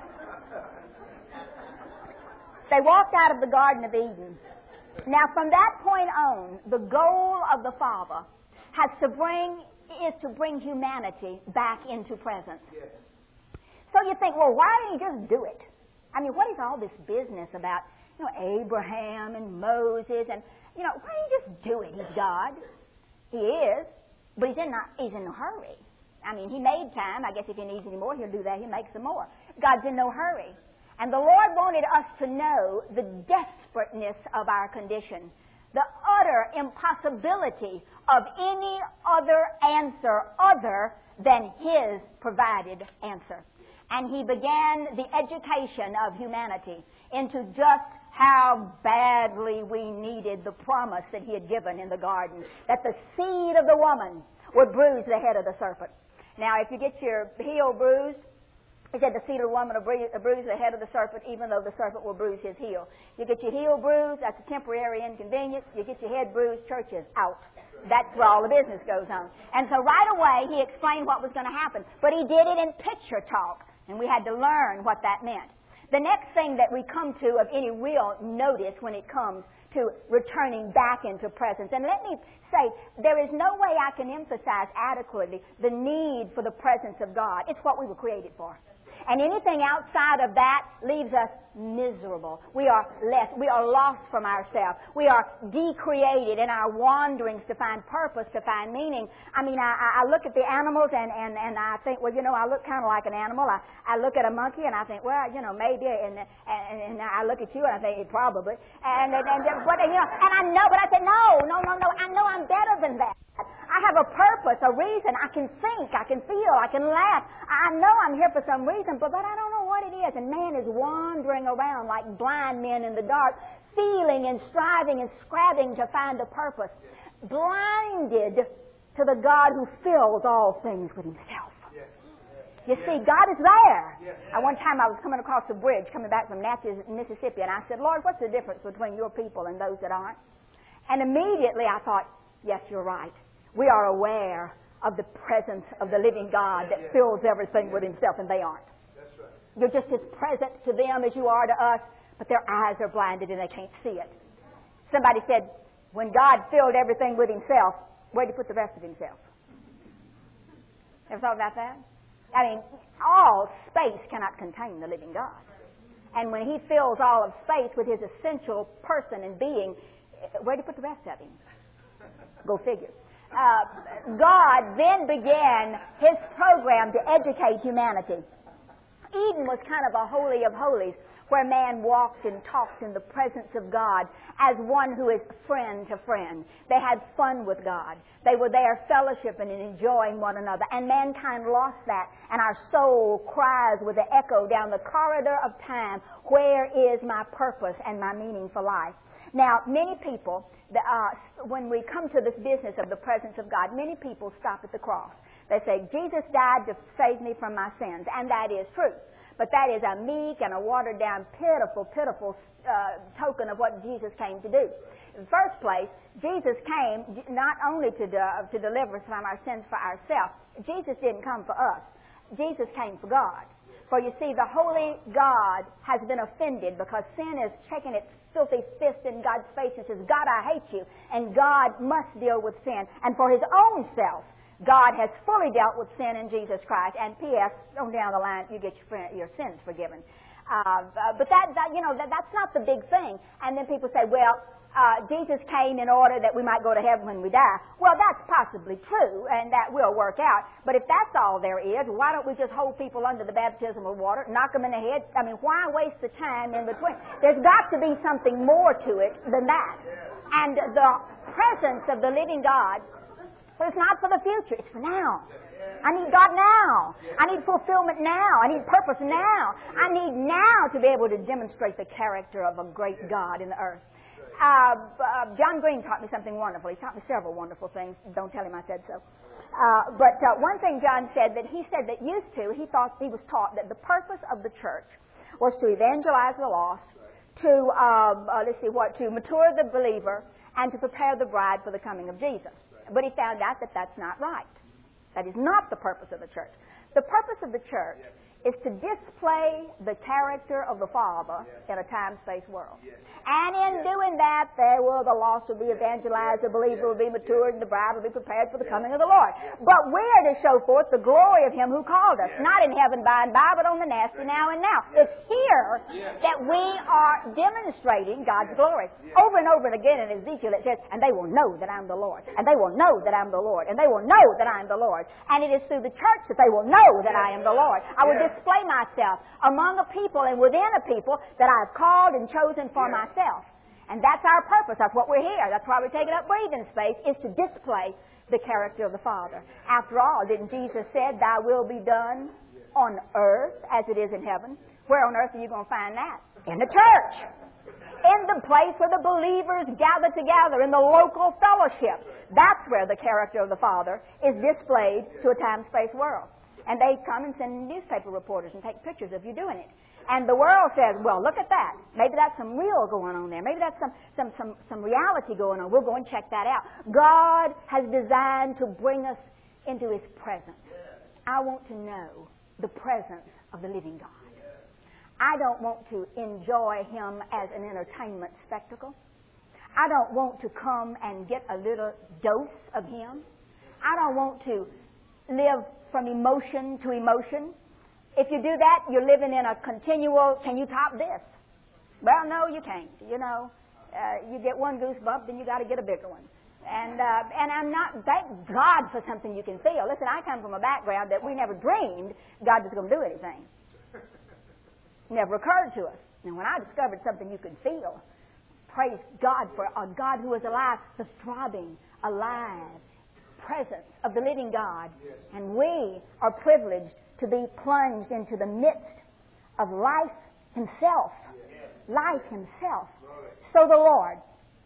They walked out of the Garden of Eden. Now, from that point on, the goal of the Father is to bring humanity back into presence. Yes. So you think, well, why didn't he just do it? What is all this business about, Abraham and Moses and, why didn't he just do it? He's God. He is, but he's in no hurry. He made time. I guess if he needs any more, he'll do that. He'll make some more. God's in no hurry. And the Lord wanted us to know the desperateness of our condition, the utter impossibility of any other answer other than His provided answer. And He began the education of humanity into just how badly we needed the promise that He had given in the garden, that the seed of the woman would bruise the head of the serpent. Now, if you get your heel bruised, he said the seed of the woman will bruise the head of the serpent, even though the serpent will bruise his heel. You get your heel bruised, that's a temporary inconvenience. You get your head bruised, church is out. That's where all the business goes on. And so right away, he explained what was going to happen. But he did it in picture talk, and we had to learn what that meant. The next thing that we come to of any real notice when it comes to returning back into presence. And let me say, there is no way I can emphasize adequately the need for the presence of God. It's what we were created for. And anything outside of that leaves us miserable. We are lost from ourselves. We are decreated in our wanderings to find purpose, to find meaning. I look at the animals and I think, well, I look kind of like an animal. I look at a monkey and I think, well, maybe, and I look at you and I think, probably. And I know, but I say, no, I know I'm better than that. I have a purpose, a reason. I can think, I can feel, I can laugh. I know I'm here for some reason, but I don't know what it is. And man is wandering around like blind men in the dark, feeling and striving and scrabbing to find a purpose, blinded to the God who fills all things with Himself. You see, God is there. One time I was coming across the bridge, coming back from Natchez, Mississippi, and I said, Lord, what's the difference between your people and those that aren't? And immediately I thought, yes, you're right. We are aware of the presence of the living God that fills everything with Himself, and they aren't. That's right. You're just as present to them as you are to us, but their eyes are blinded and they can't see it. Somebody said, when God filled everything with Himself, where did He put the rest of Himself? Ever thought about that? All space cannot contain the living God. And when He fills all of space with His essential person and being, where did He put the rest of Him? Go figure. God then began His program to educate humanity. Eden was kind of a holy of holies where man walked and talked in the presence of God as one who is friend to friend. They had fun with God. They were there fellowshipping and enjoying one another. And mankind lost that. And our soul cries with the echo down the corridor of time, where is my purpose and my meaning for life? Now, many people, when we come to this business of the presence of God, many people stop at the cross. They say, Jesus died to save me from my sins, and that is true. But that is a meek and a watered-down, pitiful token of what Jesus came to do. In the first place, Jesus came not only to deliver us from our sins for ourselves. Jesus didn't come for us. Jesus came for God. For you see, the holy God has been offended because sin is shaking its filthy fist in God's face and says, God, I hate you. And God must deal with sin. And for His own self, God has fully dealt with sin in Jesus Christ. And P.S., on down the line, you get your sins forgiven. But that's not the big thing. And then people say, well, Jesus came in order that we might go to heaven when we die. Well, that's possibly true, and that will work out. But if that's all there is, why don't we just hold people under the baptism of water, knock them in the head? Why waste the time in between? There's got to be something more to it than that. And the presence of the living God is not for the future. It's for now. I need God now. I need fulfillment now. I need purpose now. I need now to be able to demonstrate the character of a great God in the earth. John Green taught me something wonderful. He taught me several wonderful things. Don't tell him I said so. But one thing John said that he was taught that the purpose of the church was to evangelize the lost, to mature the believer and to prepare the bride for the coming of Jesus. But he found out that that's not right. That is not the purpose of the church. The purpose of the church is to display the character of the Father in a time-space world. And in doing that, the lost will be evangelized, the believer will be matured, and the bride will be prepared for the coming of the Lord. But we are to show forth the glory of Him who called us, not in heaven by and by, but on the nasty now and now. It's here that we are demonstrating God's glory. Over and over and again in Ezekiel it says, and they will know that I'm the Lord, and they will know that I'm the Lord, and they will know that I'm the Lord. And it is through the church that they will know that I am the Lord. I will display myself among a people and within a people that I've called and chosen for myself. And that's our purpose. That's what we're here. That's why we're taking up breathing space, is to display the character of the Father. After all, didn't Jesus say, thy will be done on earth as it is in heaven? Where on earth are you going to find that? In the church. In the place where the believers gather together, in the local fellowship. That's where the character of the Father is displayed to a time-space world. And they come and send newspaper reporters and take pictures of you doing it. And the world says, well, look at that. Maybe that's some real going on there. Maybe that's some reality going on. We'll go and check that out. God has designed to bring us into His presence. I want to know the presence of the living God. I don't want to enjoy Him as an entertainment spectacle. I don't want to come and get a little dose of Him. I don't want to live from emotion to emotion. If you do that, you're living in a continual, can you top this? Well, no, you can't. You know, you get one goosebump, then you got to get a bigger one. And I'm not, thank God for something you can feel. Listen, I come from a background that we never dreamed God was going to do anything. Never occurred to us. And when I discovered something you could feel, praise God for a God who is alive, the throbbing, alive presence of the living God. And we are privileged to be plunged into the midst of life Himself. Life Himself. So the Lord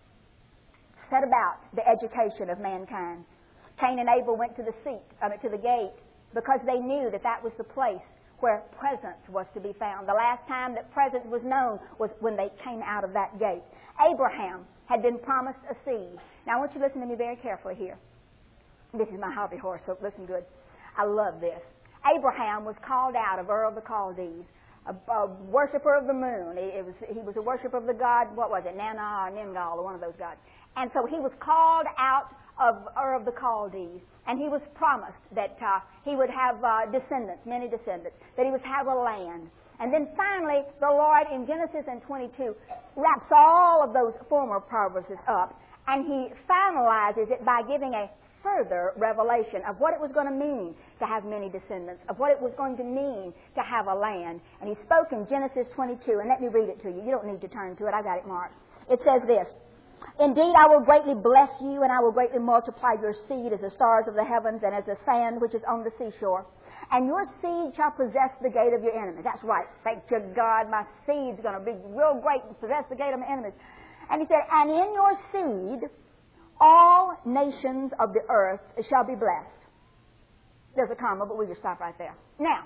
set about the education of mankind. Cain and Abel went to the gate, because they knew that that was the place where presence was to be found. The last time that presence was known was when they came out of that gate. Abraham had been promised a seed. Now I want you to listen to me very carefully here. This is my hobby horse, so listen good. I love this. Abraham was called out of Ur of the Chaldees, a worshiper of the moon. He was a worshiper of the god, what was it, Nana or Ningal, or one of those gods. And so he was called out of Ur of the Chaldees, and he was promised that he would have descendants, many descendants, that he would have a land. And then finally, the Lord in Genesis 22 wraps all of those former promises up, and He finalizes it by giving a further revelation of what it was going to mean to have many descendants, of what it was going to mean to have a land. And He spoke in Genesis 22, and let me read it to you. You don't need to turn to it. I got it marked. It says this, indeed, I will greatly bless you, and I will greatly multiply your seed as the stars of the heavens and as the sand which is on the seashore. And your seed shall possess the gate of your enemies. That's right. Thank you, God. My seed's going to be real great and possess the gate of my enemies. And He said, and in your seed all nations of the earth shall be blessed. There's a comma, but we just stop right there. Now,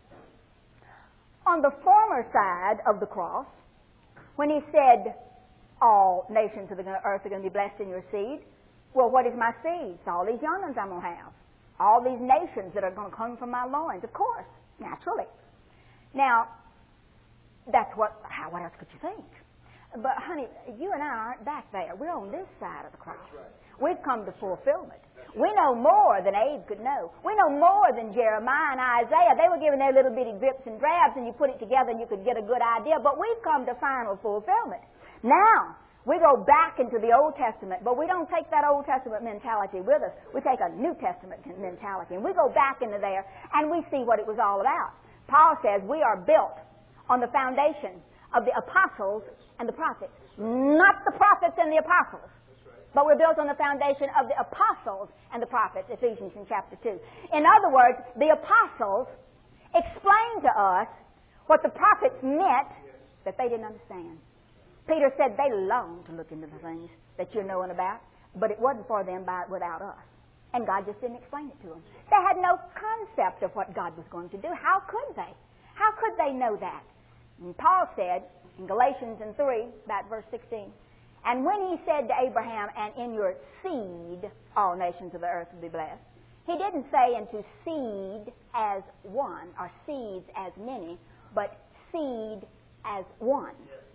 on the former side of the cross, when He said, all nations of the earth are going to be blessed in your seed, well, what is my seed? It's all these young ones I'm going to have. All these nations that are going to come from my loins, of course, naturally. Now, that's what else could you think? But, honey, you and I aren't back there. We're on this side of the cross. Right. We've come to fulfillment. We know more than Abe could know. We know more than Jeremiah and Isaiah. They were given their little bitty drips and drabs, and you put it together and you could get a good idea. But we've come to final fulfillment. Now, we go back into the Old Testament, but we don't take that Old Testament mentality with us. We take a New Testament mentality, and we go back into there, and we see what it was all about. Paul says we are built on the foundation of the apostles and the prophets. Not the prophets and the apostles, but we're built on the foundation of the apostles and the prophets, Ephesians in chapter 2. In other words, the apostles explained to us what the prophets meant that they didn't understand. Peter said they longed to look into the things that you're knowing about, but it wasn't for them without us. And God just didn't explain it to them. They had no concept of what God was going to do. How could they? How could they know that? And Paul said In Galatians 3, about verse 16. And when he said to Abraham, and in your seed all nations of the earth will be blessed, he didn't say into seed as one, or seeds as many, but seed as one.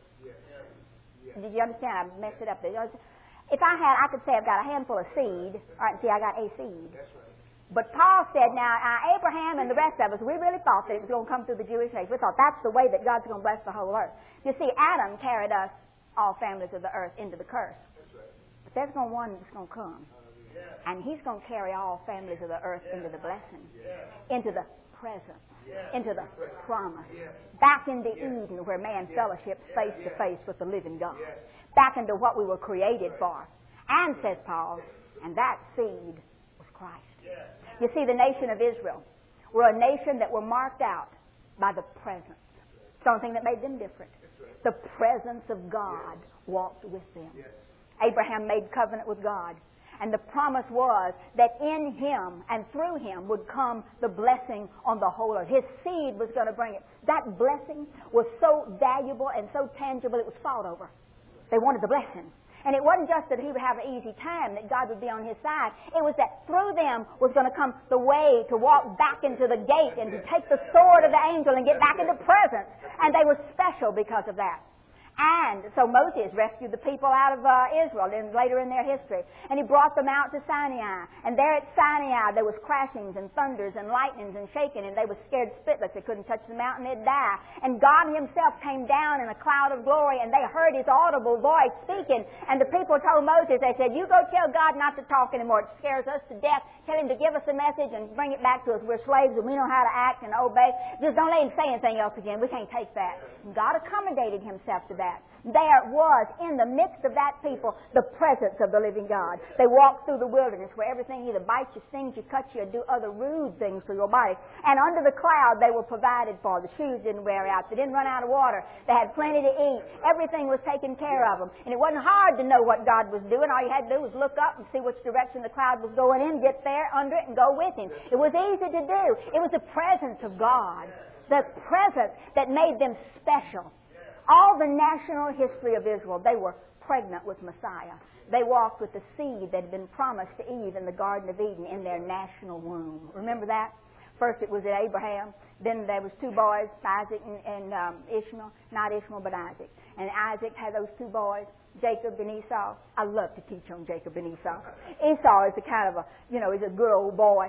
Did you understand? I messed it up there. If I could say I've got a handful of seed, all right, see, I got a seed. But Paul said, now, Abraham and the rest of us, we really thought that it was going to come through the Jewish nation. We thought that's the way that God's going to bless the whole earth. You see, Adam carried us, all families of the earth, into the curse. But there's one that's going to come. And he's going to carry all families of the earth into the blessing, into the presence, into the promise, back into Eden where man fellowships face to face with the living God, back into what we were created for. And, says Paul, and that seed was Christ. You see, the nation of Israel were a nation that were marked out by the presence. It's the only thing that made them different. The presence of God walked with them. Abraham made covenant with God. And the promise was that in him and through him would come the blessing on the whole earth. His seed was going to bring it. That blessing was so valuable and so tangible it was fought over. They wanted the blessing. And it wasn't just that he would have an easy time, that God would be on his side. It was that through them was going to come the way to walk back into the gate and to take the sword of the angel and get back into presence. And they were special because of that. And so Moses rescued the people out of Israel later in their history. And he brought them out to Sinai. And there at Sinai there was crashings and thunders and lightnings and shaking. And they were scared spitless. They couldn't touch the mountain, they'd die. And God himself came down in a cloud of glory. And they heard his audible voice speaking. And the people told Moses, they said, you go tell God not to talk anymore. It scares us to death. Tell him to give us a message and bring it back to us. We're slaves and we know how to act and obey. Just don't let him say anything else again. We can't take that. And God accommodated himself to that. There was, in the midst of that people, the presence of the living God. They walked through the wilderness where everything either bites you, stings you, cuts you, or do other rude things to your body. And under the cloud, they were provided for. The shoes didn't wear out. They didn't run out of water. They had plenty to eat. Everything was taken care of them. And it wasn't hard to know what God was doing. All you had to do was look up and see which direction the cloud was going in, get there, under it, and go with him. It was easy to do. It was the presence of God. The presence that made them special. All the national history of Israel, they were pregnant with Messiah. They walked with the seed that had been promised to Eve in the Garden of Eden in their national womb. Remember that? First it was at Abraham. Then there was two boys, Isaac and Ishmael. Not Ishmael, but Isaac. And Isaac had those two boys, Jacob and Esau. I love to teach on Jacob and Esau. Esau is a kind of he's a good old boy.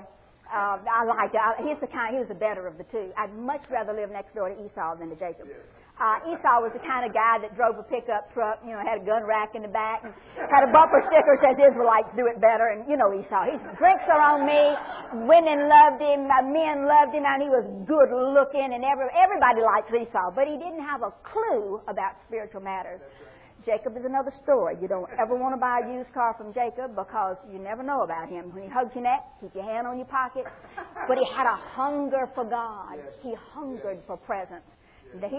I like it. He was the better of the two. I'd much rather live next door to Esau than to Jacob. Esau was the kind of guy that drove a pickup truck, had a gun rack in the back, and had a bumper sticker that says Israelites do it better. And Esau, his drinks are on me. Women loved him, men loved him, and he was good looking, and everybody liked Esau. But he didn't have a clue about spiritual matters. Jacob is another story. You don't ever want to buy a used car from Jacob because you never know about him. When he hugs your neck, keep your hand on your pocket. But he had a hunger for God. He hungered for presence. He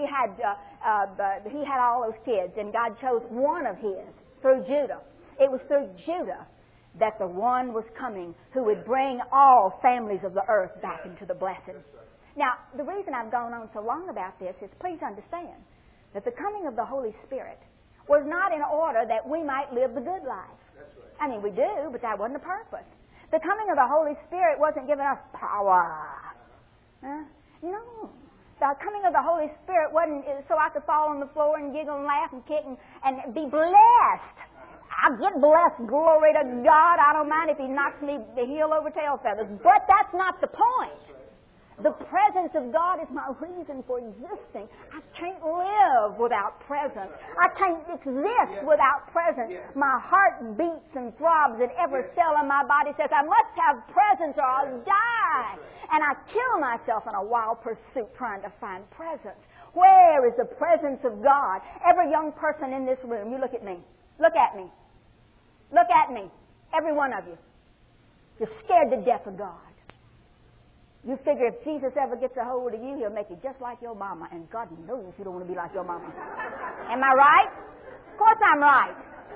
had all those kids, and God chose one of his through Judah. It was through Judah that the one was coming who would bring all families of the earth back into the blessing. Now, the reason I've gone on so long about this is please understand that the coming of the Holy Spirit was not in order that we might live the good life. I mean, we do, but that wasn't the purpose. The coming of the Holy Spirit wasn't giving us power. No. The coming of the Holy Spirit wasn't so I could fall on the floor and giggle and laugh and kick and be blessed. I get blessed, glory to God. I don't mind if he knocks me the heel over tail feathers. But that's not the point. The presence of God is my reason for existing. I can't live without presence. I can't exist without presence. My heart beats and throbs and every cell in my body says, I must have presence or I'll die. And I kill myself in a wild pursuit trying to find presence. Where is the presence of God? Every young person in this room, you look at me. Look at me. Look at me. Every one of you. You're scared to death of God. You figure if Jesus ever gets a hold of you, he'll make you just like your mama. And God knows you don't want to be like your mama. Am I right? Of course I'm right.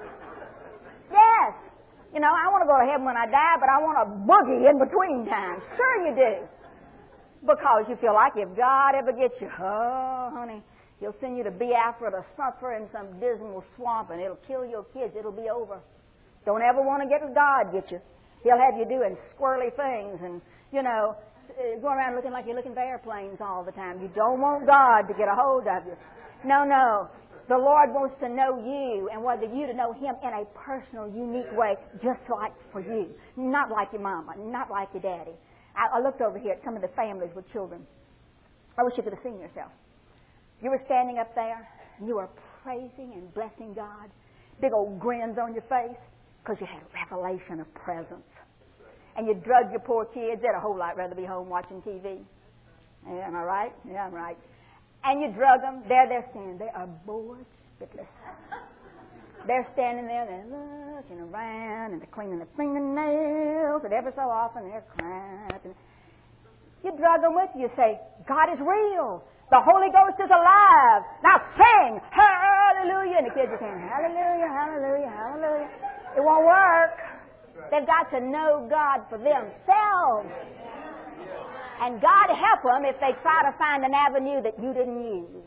Yes. I want to go to heaven when I die, but I want a boogie in between times. Sure you do. Because you feel like if God ever gets you, oh, honey, He'll send you to Biafra to suffer in some dismal swamp, and it'll kill your kids. It'll be over. Don't ever want to get God get you. He'll have you doing squirrely things and, going around looking like you're looking for airplanes all the time. You don't want God to get a hold of you. No. The Lord wants to know you and whether you to know Him in a personal, unique way, just like for you. Not like your mama, not like your daddy. I looked over here at some of the families with children. I wish you could have seen yourself. You were standing up there, and you were praising and blessing God. Big old grins on your face, because you had a revelation of presence. And you drugged your poor kids. They'd a whole lot rather be home watching TV. Yeah, am I right? Yeah, I'm right. And you drug them. There they're standing. They are bored spitless. They're standing there, they're looking around, and they're cleaning their fingernails, and ever so often they're crying. You drug them with you. You say, God is real. The Holy Ghost is alive. Now sing, hallelujah. And the kids are saying, hallelujah, hallelujah, hallelujah. It won't work. They've got to know God for themselves. And God help them if they try to find an avenue that you didn't use.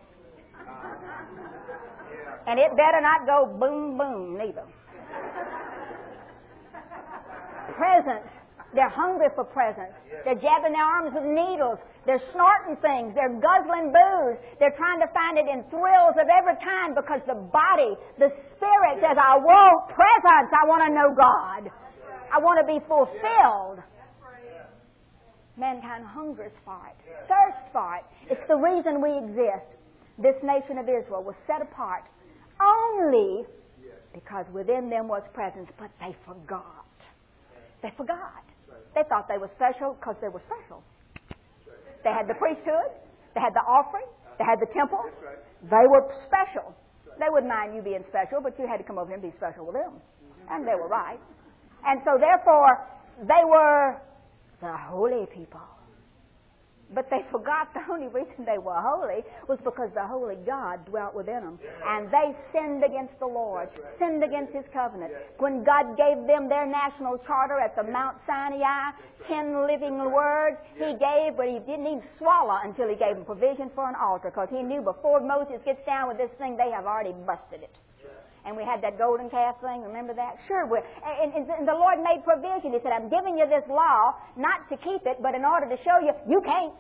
And it better not go boom, boom, neither. Presence. They're hungry for presence. They're jabbing their arms with needles. They're snorting things. They're guzzling booze. They're trying to find it in thrills of every kind because the body, the spirit says, I want presence. I want to know God. I want to be fulfilled. Mankind hungers for it, thirsts for it. It's the reason we exist. This nation of Israel was set apart only because within them was presence, but they forgot. They forgot. They thought they were special because they were special. They had the priesthood. They had the offering. They had the temple. They were special. They wouldn't mind you being special, but you had to come over here and be special with them. And they were right. And so therefore, they were the holy people. But they forgot the only reason they were holy was because the holy God dwelt within them. And they sinned against the Lord, sinned against His covenant. When God gave them their national charter at the Mount Sinai, 10 living words He gave, but He didn't even swallow until He gave them provision for an altar, because He knew before Moses gets down with this thing, they have already busted it. And we had that golden calf thing, remember that? Sure, and the Lord made provision. He said, I'm giving you this law, not to keep it, but in order to show you, you can't.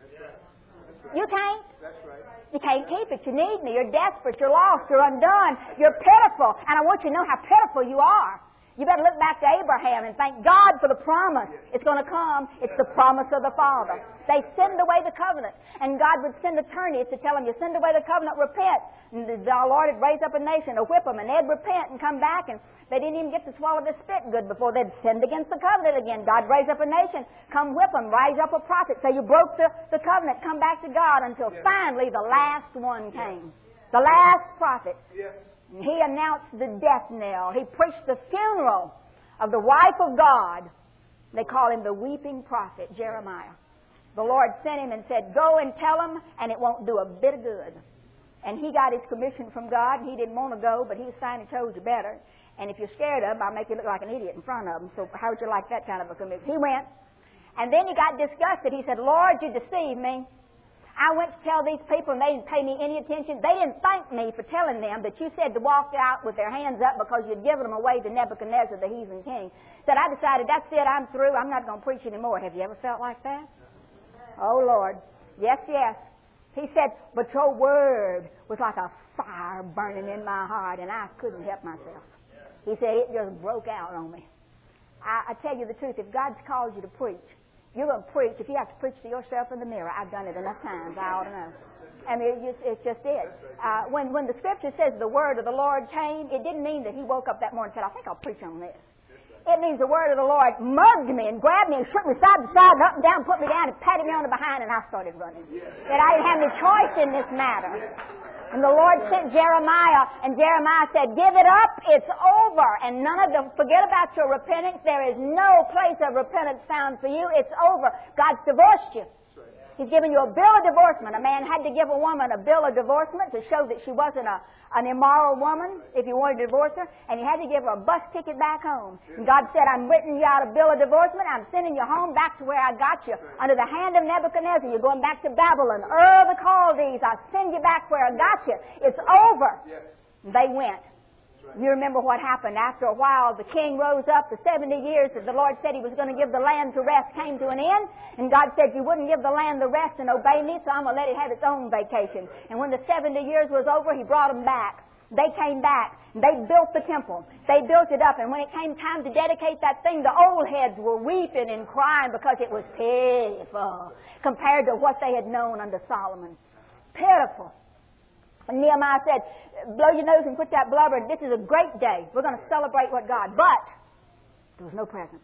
You can't. That's right. You can't keep it. You need me. You're desperate. You're lost. You're undone. You're pitiful. And I want you to know how pitiful you are. You better look back to Abraham and thank God for the promise. It's going to come. It's the promise of the Father. They sinned away the covenant. And God would send attorneys to tell them, you sinned away the covenant, repent. And our Lord would raise up a nation to whip them, and they'd repent and come back, and they didn't even get to swallow the spit good before they'd sinned against the covenant again. God raised up a nation, come whip them, rise up a prophet, say you broke the covenant, come back to God, until finally the last one came. The last prophet. He announced the death knell. He preached the funeral of the wife of God. They call him the weeping prophet, Jeremiah. The Lord sent him and said, go and tell them, and it won't do a bit of good. And he got his commission from God. He didn't want to go, but he was trying to chose you better. And if you're scared of him, I'll make you look like an idiot in front of him. So how would you like that kind of a commission? He went. And then he got disgusted. He said, Lord, you deceived me. I went to tell these people, and they didn't pay me any attention. They didn't thank me for telling them that you said to walk out with their hands up because you'd given them away to Nebuchadnezzar, the heathen king. Said, I decided, that's it, I'm through. I'm not going to preach anymore. Have you ever felt like that? Oh, Lord. Yes, yes. He said, but your word was like a fire burning in my heart, and I couldn't help myself. He said, it just broke out on me. I tell you the truth, if God's called you to preach, you're going to preach. If you have to preach to yourself in the mirror, I've done it enough times. I ought to know. I mean, it just is. When the Scripture says the word of the Lord came, it didn't mean that he woke up that morning and said, I think I'll preach on this. It means the word of the Lord mugged me and grabbed me and shook me side to side and up and down, put me down and patted me on the behind, and I started running. That I didn't have any choice in this matter. And the Lord sent Jeremiah, and Jeremiah said, give it up, it's over. And none of them, forget about your repentance. There is no place of repentance found for you. It's over. God's divorced you. He's given you a bill of divorcement. A man had to give a woman a bill of divorcement to show that she wasn't an immoral woman if you wanted to divorce her, and he had to give her a bus ticket back home. And God said, I'm writing you out a bill of divorcement. I'm sending you home back to where I got you. Under the hand of Nebuchadnezzar, you're going back to Babylon. The Chaldees, I'll send you back where I got you. It's over. And they went. You remember what happened. After a while, the king rose up. The 70 years that the Lord said He was going to give the land to rest came to an end. And God said, you wouldn't give the land the rest and obey me, so I'm going to let it have its own vacation. And when the 70 years was over, He brought them back. They came back. They built the temple. They built it up. And when it came time to dedicate that thing, the old heads were weeping and crying because it was pitiful compared to what they had known under Solomon. Pitiful. And Nehemiah said, blow your nose and quit that blubber. This is a great day. We're going to celebrate what God. But there was no presence.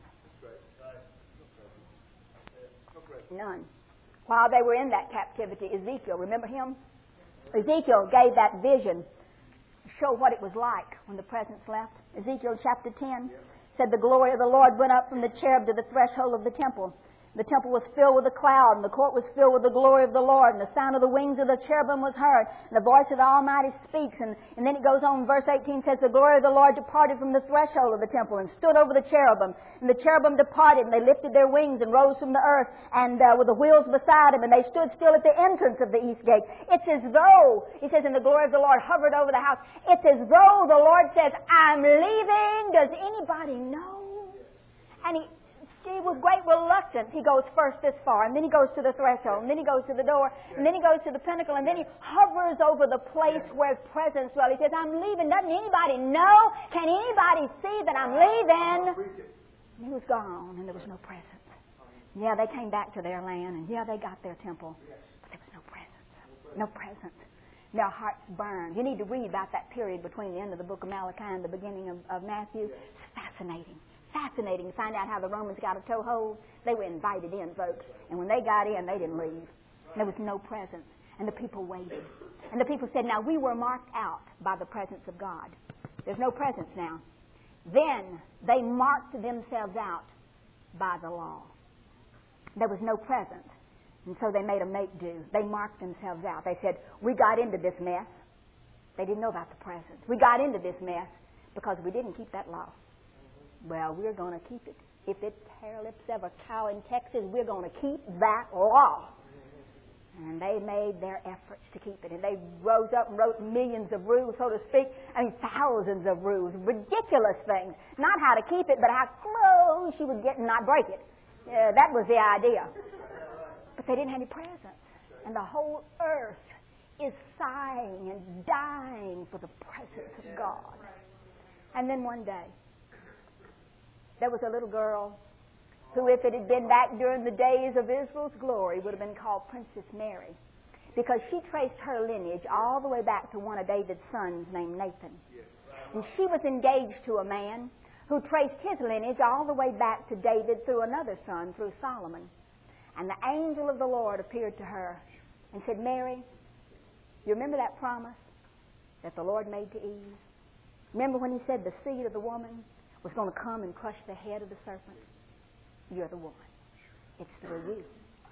None. While they were in that captivity, Ezekiel, remember him? Ezekiel gave that vision to show what it was like when the presence left. Ezekiel chapter 10 said, the glory of the Lord went up from the cherub to the threshold of the temple. The temple was filled with a cloud, and the court was filled with the glory of the Lord, and the sound of the wings of the cherubim was heard, and the voice of the Almighty speaks. And then it goes on, verse 18 says, the glory of the Lord departed from the threshold of the temple and stood over the cherubim. And the cherubim departed, and they lifted their wings and rose from the earth, and with the wheels beside them, and they stood still at the entrance of the east gate. It's as though, he says, and the glory of the Lord hovered over the house. It's as though the Lord says, I'm leaving. Does anybody know? And with great reluctance, he goes first this far, and then he goes to the threshold, and then he goes to the door, and then he goes to the pinnacle, and then he hovers over the place where His presence dwells. He says, I'm leaving. Doesn't anybody know? Can anybody see that I'm leaving? And he was gone, and there was no presence. Yeah, they came back to their land, and yeah, they got their temple, but there was no presence. No presence. Their hearts burned. You need to read about that period between the end of the book of Malachi and the beginning of Matthew. It's fascinating. Fascinating to find out how the Romans got a toehold. They were invited in, folks. And when they got in, they didn't leave. There was no presence. And the people waited. And the people said, now we were marked out by the presence of God. There's no presence now. Then they marked themselves out by the law. There was no presence. And so they made a make-do. They marked themselves out. They said, we got into this mess. They didn't know about the presence. We got into this mess because we didn't keep that law. Well, we're going to keep it. If it tear lips of a cow in Texas, we're going to keep that law. And they made their efforts to keep it. And they rose up and wrote millions of rules, so to speak. I mean, thousands of rules. Ridiculous things. Not how to keep it, but how close you would get and not break it. That was the idea. But they didn't have any presence. And the whole earth is sighing and dying for the presence of God. And then one day, there was a little girl who, if it had been back during the days of Israel's glory, would have been called Princess Mary, because she traced her lineage all the way back to one of David's sons named Nathan. And she was engaged to a man who traced his lineage all the way back to David through another son, through Solomon. And the angel of the Lord appeared to her and said, Mary, you remember that promise that the Lord made to Eve? Remember when He said the seed of the woman was going to come and crush the head of the serpent? You're the woman. It's through you.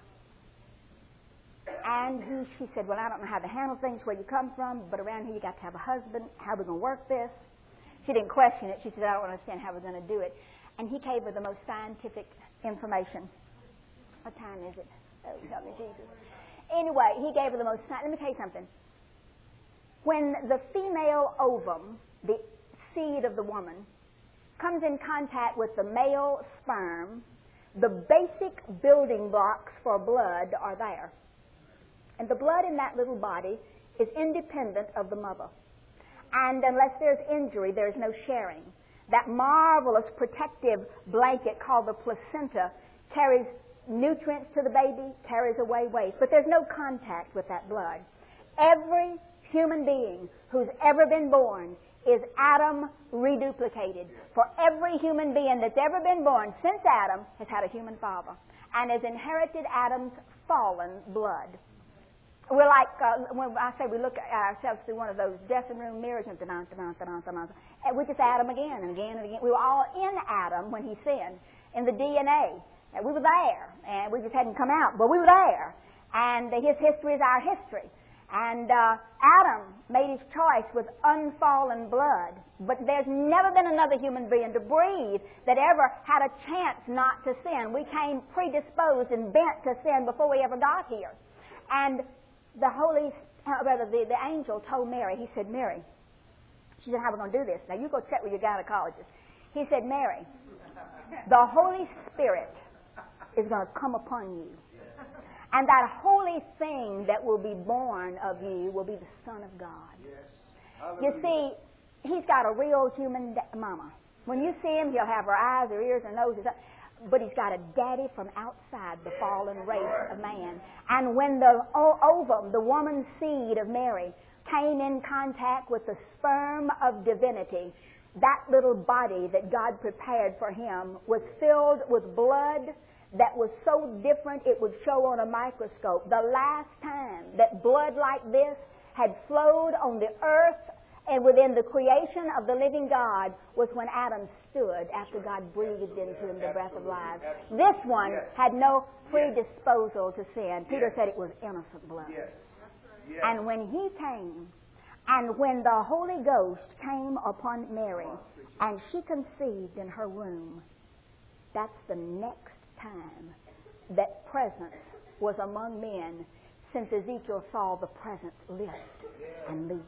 And she said, well, I don't know how to handle things where you come from, but around here you got to have a husband. How are we going to work this? She didn't question it. She said, I don't understand how we're going to do it. And he gave her the most scientific information. What time is it? Oh, help me, Jesus. Anyway, he gave her the most... Let me tell you something. When the female ovum, the seed of the woman, comes in contact with the male sperm, the basic building blocks for blood are there. And the blood in that little body is independent of the mother. And unless there's injury, there's no sharing. That marvelous protective blanket called the placenta carries nutrients to the baby, carries away waste. But there's no contact with that blood. Every human being who's ever been born is Adam reduplicated. For every human being that's ever been born since Adam has had a human father and has inherited Adam's fallen blood. We're like, when I say we look at ourselves through one of those dressing room mirrors, and we just Adam again and again and again. We were all in Adam when he sinned, in the DNA. And we were there, and we just hadn't come out, but we were there. And his history is our history. And Adam made his choice with unfallen blood. But there's never been another human being to breathe that ever had a chance not to sin. We came predisposed and bent to sin before we ever got here. And the angel told Mary, he said, Mary, she said, how are we going to do this? Now you go check with your gynecologist. He said, Mary, the Holy Spirit is going to come upon you. And that holy thing that will be born of you will be the Son of God. Yes. You see, he's got a real human mama. When you see him, he'll have her eyes, her ears, her nose, but he's got a daddy from outside the fallen race of man. And when the ovum, the woman's seed of Mary, came in contact with the sperm of divinity, that little body that God prepared for him was filled with blood that was so different it would show on a microscope. The last time that blood like this had flowed on the earth and within the creation of the living God was when Adam stood after God breathed into him the breath of life. This one had no predisposal to sin. Peter said it was innocent blood. And when he came, and when the Holy Ghost came upon Mary, and she conceived in her womb, that's the next time that presence was among men since Ezekiel saw the presence lift and leave.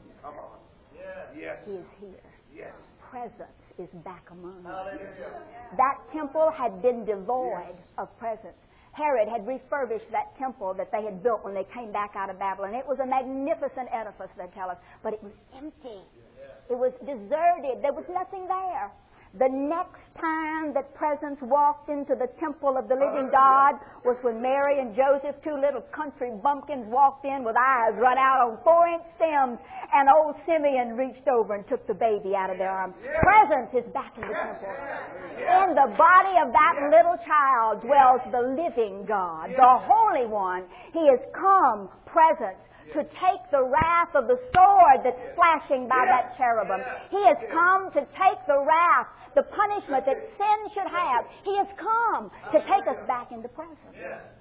He is here. Presence is back among us. That temple had been devoid of presence. Herod had refurbished that temple that they had built when they came back out of Babylon. It was a magnificent edifice, they tell us, but it was empty. It was deserted. There was nothing there. The next time that presence walked into the temple of the living God was when Mary and Joseph, two little country bumpkins, walked in with eyes run out on 4-inch stems, and old Simeon reached over and took the baby out of their arms. Presence is back in the temple. In the body of that little child dwells the living God, the Holy One. He has come, presence, to take the wrath of the sword that's flashing by that cherubim. He has come to take the wrath, the punishment that sin should have. He has come to take us back into presence.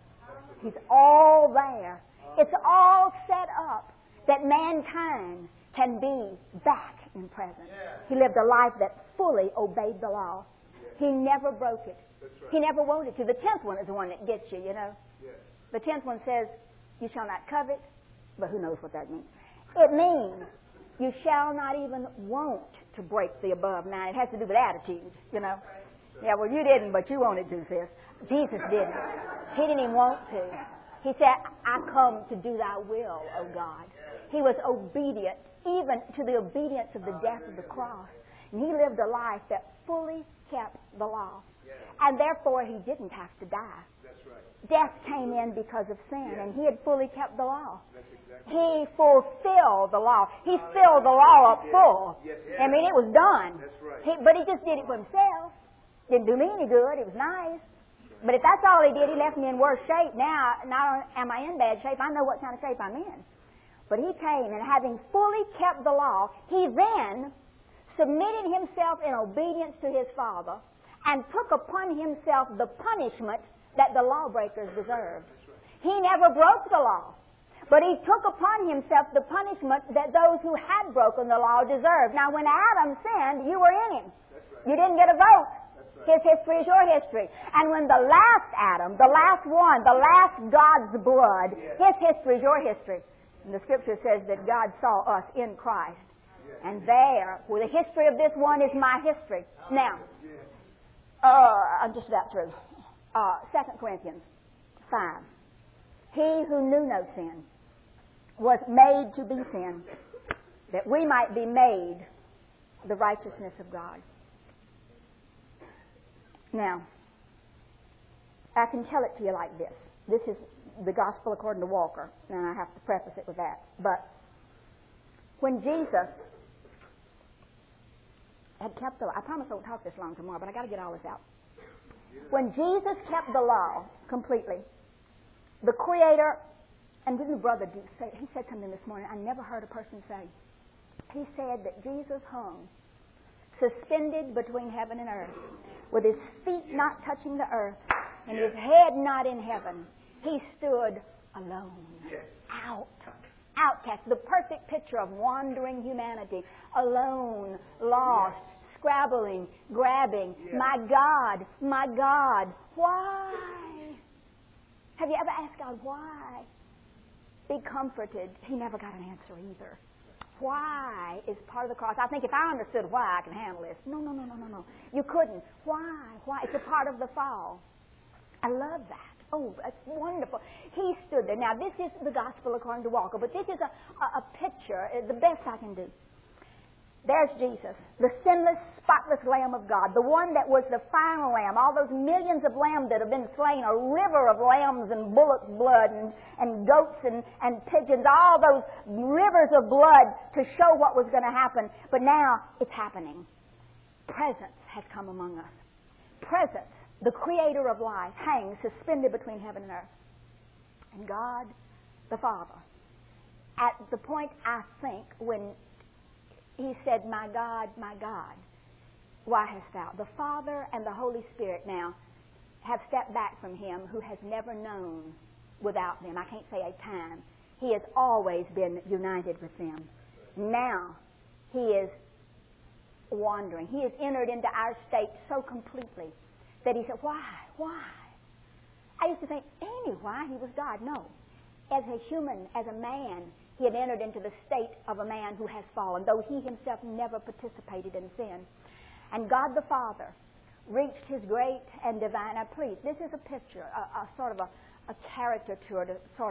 He's all there. It's all set up that mankind can be back in presence. He lived a life that fully obeyed the law. He never broke it. He never wanted to. The 10th one is the one that gets you, you know. The 10th one says, you shall not covet. But who knows what that means? It means you shall not even want to break the above 9. It has to do with attitude, you know. Yeah, well, you didn't, but you wanted to, sis. Jesus didn't. He didn't even want to. He said, I come to do thy will, O God. He was obedient, even to the obedience of the death of the cross. And he lived a life that fully kept the law. And therefore, he didn't have to die. Death came in because of sin, and he had fully kept the law. He fulfilled the law. He filled the law up full. I mean, it was done. But he just did it for himself. Didn't do me any good. It was nice. But if that's all he did, he left me in worse shape. Now, not am I in bad shape, I know what kind of shape I'm in. But he came, and having fully kept the law, he then submitted himself in obedience to his Father and took upon himself the punishment that the lawbreakers deserved. He never broke the law, but he took upon himself the punishment that those who had broken the law deserved. Now, when Adam sinned, you were in him. You didn't get a vote. His history is your history. And when the last Adam, the last one, the last God's blood, his history is your history. And the Scripture says that God saw us in Christ. And there, well, the history of this one is my history. Now, I'm just about through. 2 Corinthians 5. He who knew no sin was made to be sin, that we might be made the righteousness of God. Now, I can tell it to you like this. This is the gospel according to Walker, and I have to preface it with that. But when Jesus had kept the law, I promise I won't talk this long tomorrow, but I got to get all this out. When Jesus kept the law completely, the Creator, and didn't the brother say, he said something this morning I never heard a person say. He said that Jesus hung suspended between heaven and earth, with his feet not touching the earth and his head not in heaven. He stood alone. Yes. Outcast. The perfect picture of wandering humanity. Alone, lost, scrabbling, grabbing. Yes. My God, why? Have you ever asked God why? Be comforted. He never got an answer either. Why is part of the cross. I think if I understood why, I can handle this. No. You couldn't. Why? It's a part of the fall. I love that. Oh, that's wonderful. He stood there. Now, this is the gospel according to Walker, but this is a picture, the best I can do. There's Jesus, the sinless, spotless Lamb of God, the one that was the final lamb. All those millions of lambs that have been slain, a river of lambs and bullock blood and goats and pigeons, all those rivers of blood to show what was going to happen. But now it's happening. Presence has come among us. Presence, the creator of life, hangs suspended between heaven and earth. And God, the Father, at the point, I think, when He said, my God, why hast thou? The Father and the Holy Spirit now have stepped back from Him who has never known without them. I can't say a time. He has always been united with them. Now He is wandering. He has entered into our state so completely that He said, why? I used to think, why? He was God. No. As a human, as a man, He had entered into the state of a man who has fallen, though He Himself never participated in sin. And God the Father reached His great and divine... Now please, this is a picture, a sort of a caricature,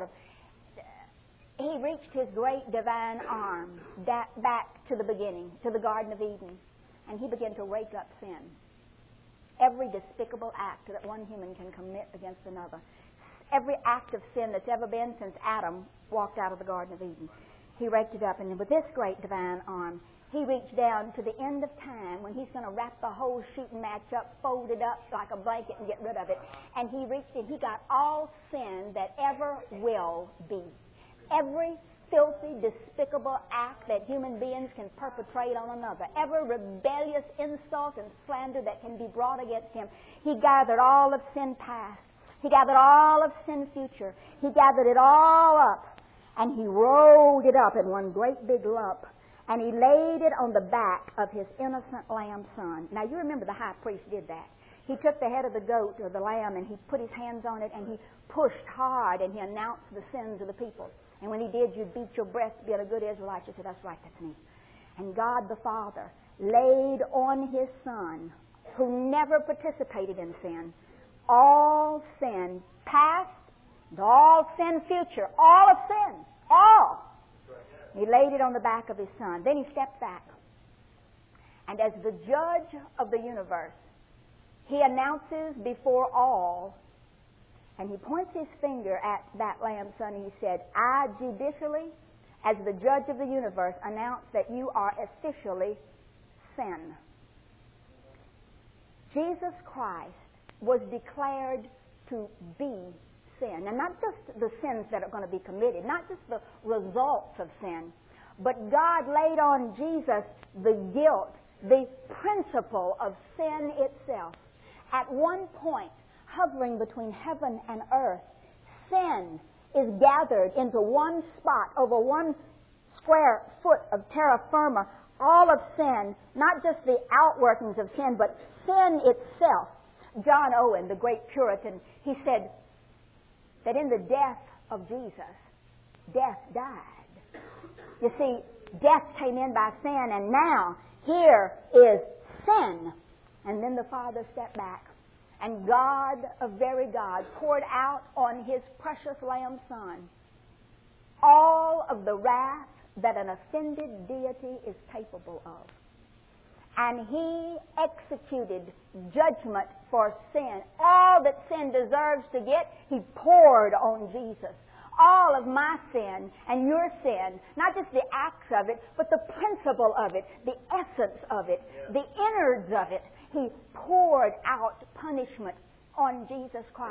He reached His great divine arm back to the beginning, to the Garden of Eden, and He began to rake up sin. Every despicable act that one human can commit against another. Every act of sin that's ever been since Adam walked out of the Garden of Eden. He raked it up, and with this great divine arm, He reached down to the end of time when He's going to wrap the whole shooting match up, fold it up like a blanket and get rid of it. And He reached in, He got all sin that ever will be. Every filthy, despicable act that human beings can perpetrate on another. Every rebellious insult and slander that can be brought against Him. He gathered all of sin past. He gathered all of sin future. He gathered it all up, and He rolled it up in one great big lump, and He laid it on the back of His innocent lamb son. Now, you remember the high priest did that. He took the head of the goat or the lamb, and He put His hands on it, and He pushed hard, and He announced the sins of the people. And when He did, you'd beat your breast to be a good Israelite. You said, that's right, that's me. And God the Father laid on His Son, who never participated in sin, all sin past and all sin future, all of sin, all. He laid it on the back of His Son. Then He stepped back. And as the judge of the universe, He announces before all, and He points His finger at that lamb son, and He said, I judicially, as the judge of the universe, announce that you are officially sin. Jesus Christ was declared to be sin. And not just the sins that are going to be committed, not just the results of sin, but God laid on Jesus the guilt, the principle of sin itself. At one point, hovering between heaven and earth, sin is gathered into one spot over 1 square foot of terra firma. All of sin, not just the outworkings of sin, but sin itself. John Owen, the great Puritan, he said that in the death of Jesus, death died. You see, death came in by sin, and now here is sin. And then the Father stepped back, and God, a very God, poured out on His precious Lamb Son all of the wrath that an offended deity is capable of. And He executed judgment for sin. All that sin deserves to get, He poured on Jesus. All of my sin and your sin, not just the acts of it, but the principle of it, the essence of it, the innards of it. He poured out punishment on Jesus Christ.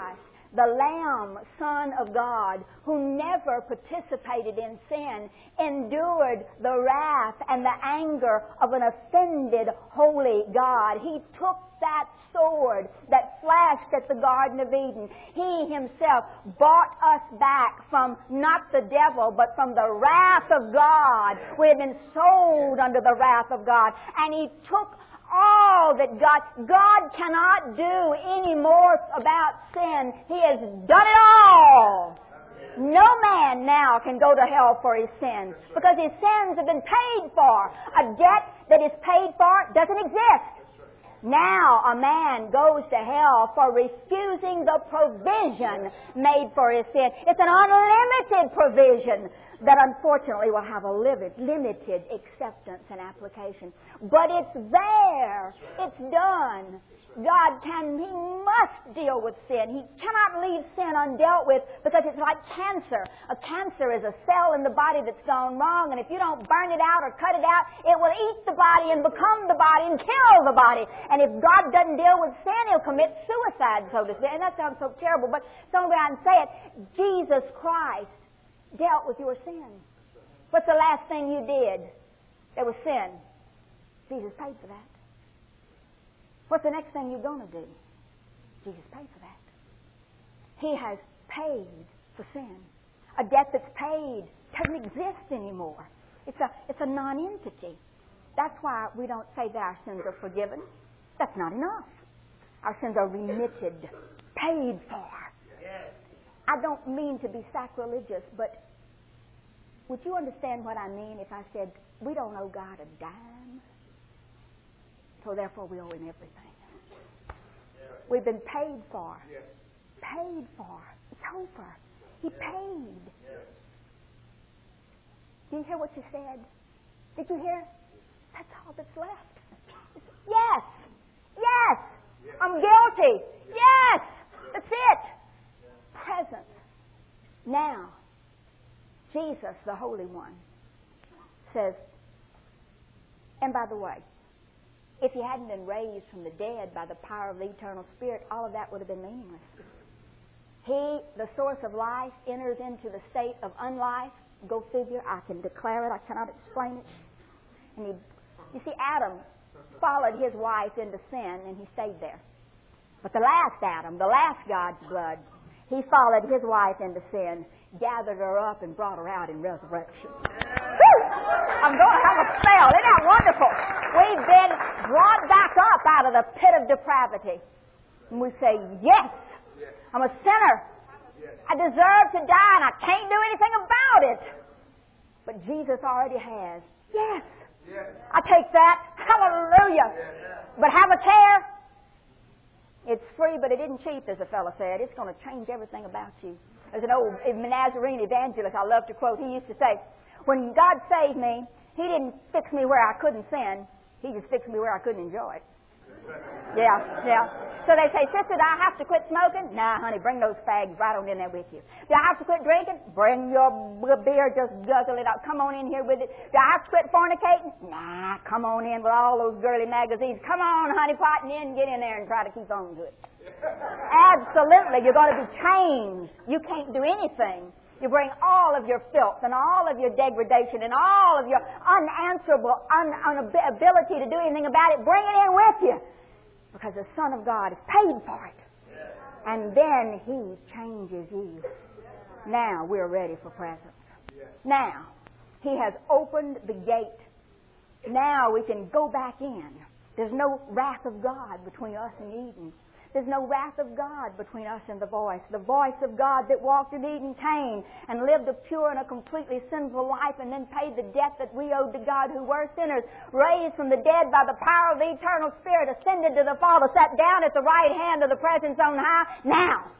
the Lamb, Son of God, who never participated in sin, endured the wrath and the anger of an offended, holy God. He took that sword that flashed at the Garden of Eden. He Himself bought us back from not the devil, but from the wrath of God. We had been sold under the wrath of God. And He took all that God cannot do any more about sin. He has done it all. No man now can go to hell for his sins because his sins have been paid for. A debt that is paid for doesn't exist. Now a man goes to hell for refusing the provision made for his sin. It's an unlimited provision that unfortunately will have a limited acceptance and application. But it's there. It's done. He must deal with sin. He cannot leave sin undealt with because it's like cancer. A cancer is a cell in the body that's gone wrong, and if you don't burn it out or cut it out, it will eat the body and become the body and kill the body. And if God doesn't deal with sin, He'll commit suicide, so to say. And that sounds so terrible, but some way I can say it. Jesus Christ dealt with your sin. What's the last thing you did that was sin? Jesus paid for that. What's the next thing you're going to do? Jesus paid for that. He has paid for sin. A debt that's paid doesn't exist anymore. It's a non-entity. That's why we don't say that our sins are forgiven. That's not enough. Our sins are remitted, paid for. I don't mean to be sacrilegious, but would you understand what I mean if I said we don't owe God a dime? So therefore we owe Him everything. We've been paid for. Paid for. It's over. He paid. Do you hear what you said? Did you hear? That's all that's left. Yes. Yes. I'm guilty. Yes. That's it. Present. Now, Jesus, the Holy One, says, and by the way, if He hadn't been raised from the dead by the power of the eternal Spirit, all of that would have been meaningless. He, the source of life, enters into the state of unlife. Go figure. I can declare it. I cannot explain it. And you see, Adam followed his wife into sin, and he stayed there. But the last Adam, the last God's blood, he followed his wife into sin, gathered her up, and brought her out in resurrection. Woo! I'm going to have a spell. Isn't that wonderful? We've been brought back up out of the pit of depravity. And we say, yes, I'm a sinner. I deserve to die, and I can't do anything about it. But Jesus already has. Yes. I take that. Hallelujah. But have a care. It's free, but it isn't cheap, as a fellow said. It's going to change everything about you. There's an old Nazarene evangelist I love to quote. He used to say, when God saved me, He didn't fix me where I couldn't sin. He just fixed me where I couldn't enjoy it. Yeah. So they say, sister, do I have to quit smoking? Nah, honey, bring those fags right on in there with you. Do I have to quit drinking? Bring your beer, just guzzle it out. Come on in here with it. Do I have to quit fornicating? Nah, come on in with all those girly magazines. Come on, honey pot, and then get in there and try to keep on to it. Absolutely, you're going to be changed. You can't do anything. You bring all of your filth and all of your degradation and all of your unanswerable inability to do anything about it. Bring it in with you. Because the Son of God has paid for it. And then He changes you. Now we're ready for presence. Now He has opened the gate. Now we can go back in. There's no wrath of God between us and Eden. There's no wrath of God between us and the voice. The voice of God that walked in Eden came and lived a pure and a completely sinful life and then paid the debt that we owed to God who were sinners, raised from the dead by the power of the eternal Spirit, ascended to the Father, sat down at the right hand of the presence on high. Now,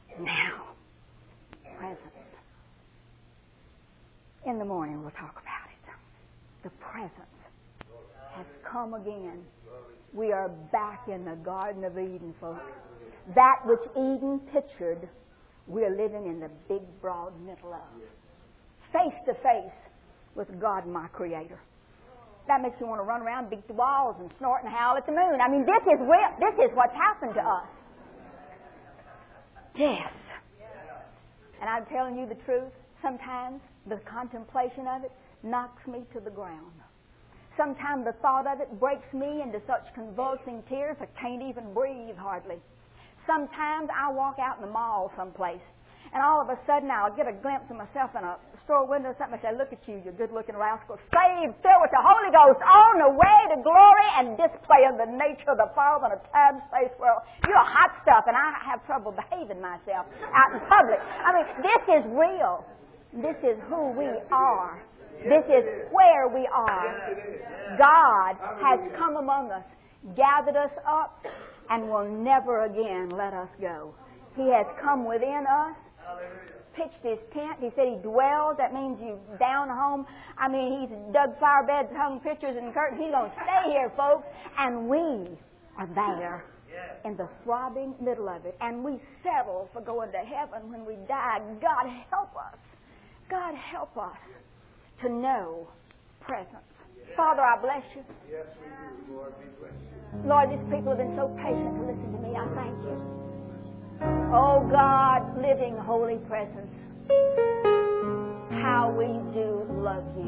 presence. In the morning we'll talk about it. The presence has come again. We are back in the Garden of Eden, folks. That which Eden pictured, we're living in the big, broad middle of. Face to face with God, my Creator. That makes you want to run around, beat the walls, and snort and howl at the moon. I mean, this is what's happened to us. death. And I'm telling you the truth, sometimes the contemplation of it knocks me to the ground. Sometimes the thought of it breaks me into such convulsing tears I can't even breathe hardly. Sometimes I walk out in the mall someplace, and all of a sudden I'll get a glimpse of myself in a store window or something. I say, look at you, you good-looking rascal, saved, filled with the Holy Ghost, on the way to glory and displaying the nature of the Father in a time, space, world. You're hot stuff, and I have trouble behaving myself out in public. I mean, this is real. This is who we are. This is where we are. God has come among us, gathered us up, and will never again let us go. He has come within us, pitched His tent. He said He dwells. That means you down home. I mean, He's dug fire beds, hung pictures and curtains. He's going to stay here, folks. And we are there in the throbbing middle of it. And we settle for going to heaven when we die. God help us. God help us to know presence. Father, I bless you. Yes, we do. Lord, we bless you. Lord, these people have been so patient to listen to me. I thank you. Oh, God, living holy presence. How we do love you.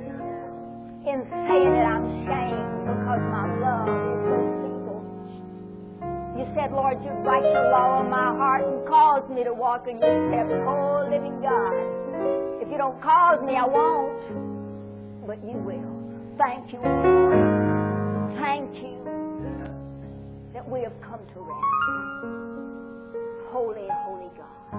In saying it, I'm shamed because my love is so feeble. You said, Lord, you'd write your law on my heart and cause me to walk in your steps. Oh, living God. If you don't cause me, I won't. But you will. Thank you, Lord. Thank you that we have come to rest. Holy, holy God.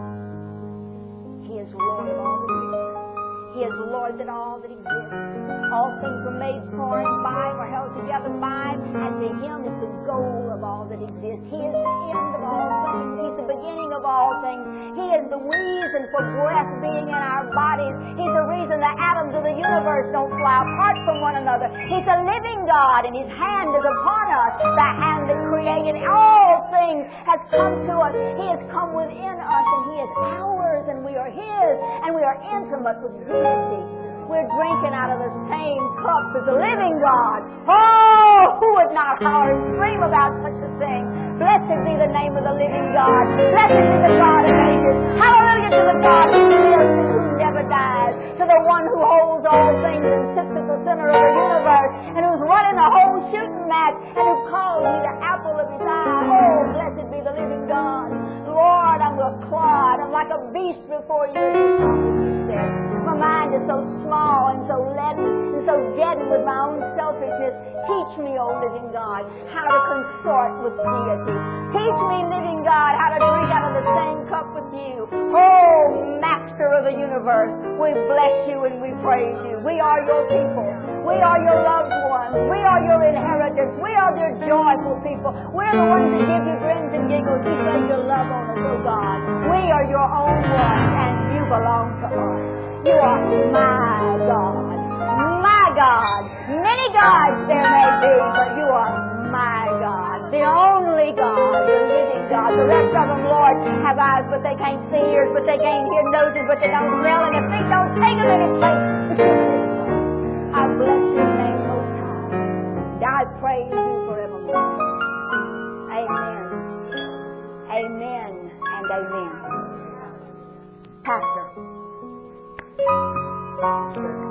He is Lord of all that is. He is Lord that all that exists. All things were made for Him, by Him, are held together by Him, and to Him is the goal of all that exists. He is the end of all things. He's the beginning of all things. He is the reason for breath being in our bodies. He's the reason the atoms of the universe don't fly apart from one another. He's a living God, and His hand is upon us. The hand that created all things has come to us. He has come within us, and He is ours, and we are His, and we are intimate with unity. We're drinking out of the same cup as the living God. Oh, who would not holler and scream about such a thing? Blessed be the name of the living God. Blessed be the God of ages. Hallelujah to the God who lives and who never dies. To the one who holds all things and sits at the center of the universe and who's running the whole shooting match and who calls you the apple of His eye. Oh, blessed be the living God. Lord, I'm a clod. I'm like a beast before you. You said. My mind is so small and so leaden and so deadened with my own selfishness. Teach me, O living God, how to consort with deity. Teach me, living God, how to drink out of the same cup with you. Oh, Master of the universe, we bless you and we praise you. We are your people. We are your loved ones. We are your inheritance. We are your joyful people. We're the ones that give you grins and giggles. You lay your love on us, oh God. We are your own ones and you belong to us. You are my God. My God. Many gods there may be, but you are my God. The only God, the living God. The rest of them, Lord, have eyes, but they can't see, ears, but they can't hear, noses, but they don't smell, and if they don't take them any place. I bless your name, Most High. I praise you forevermore. Amen. Amen and amen. Pastor.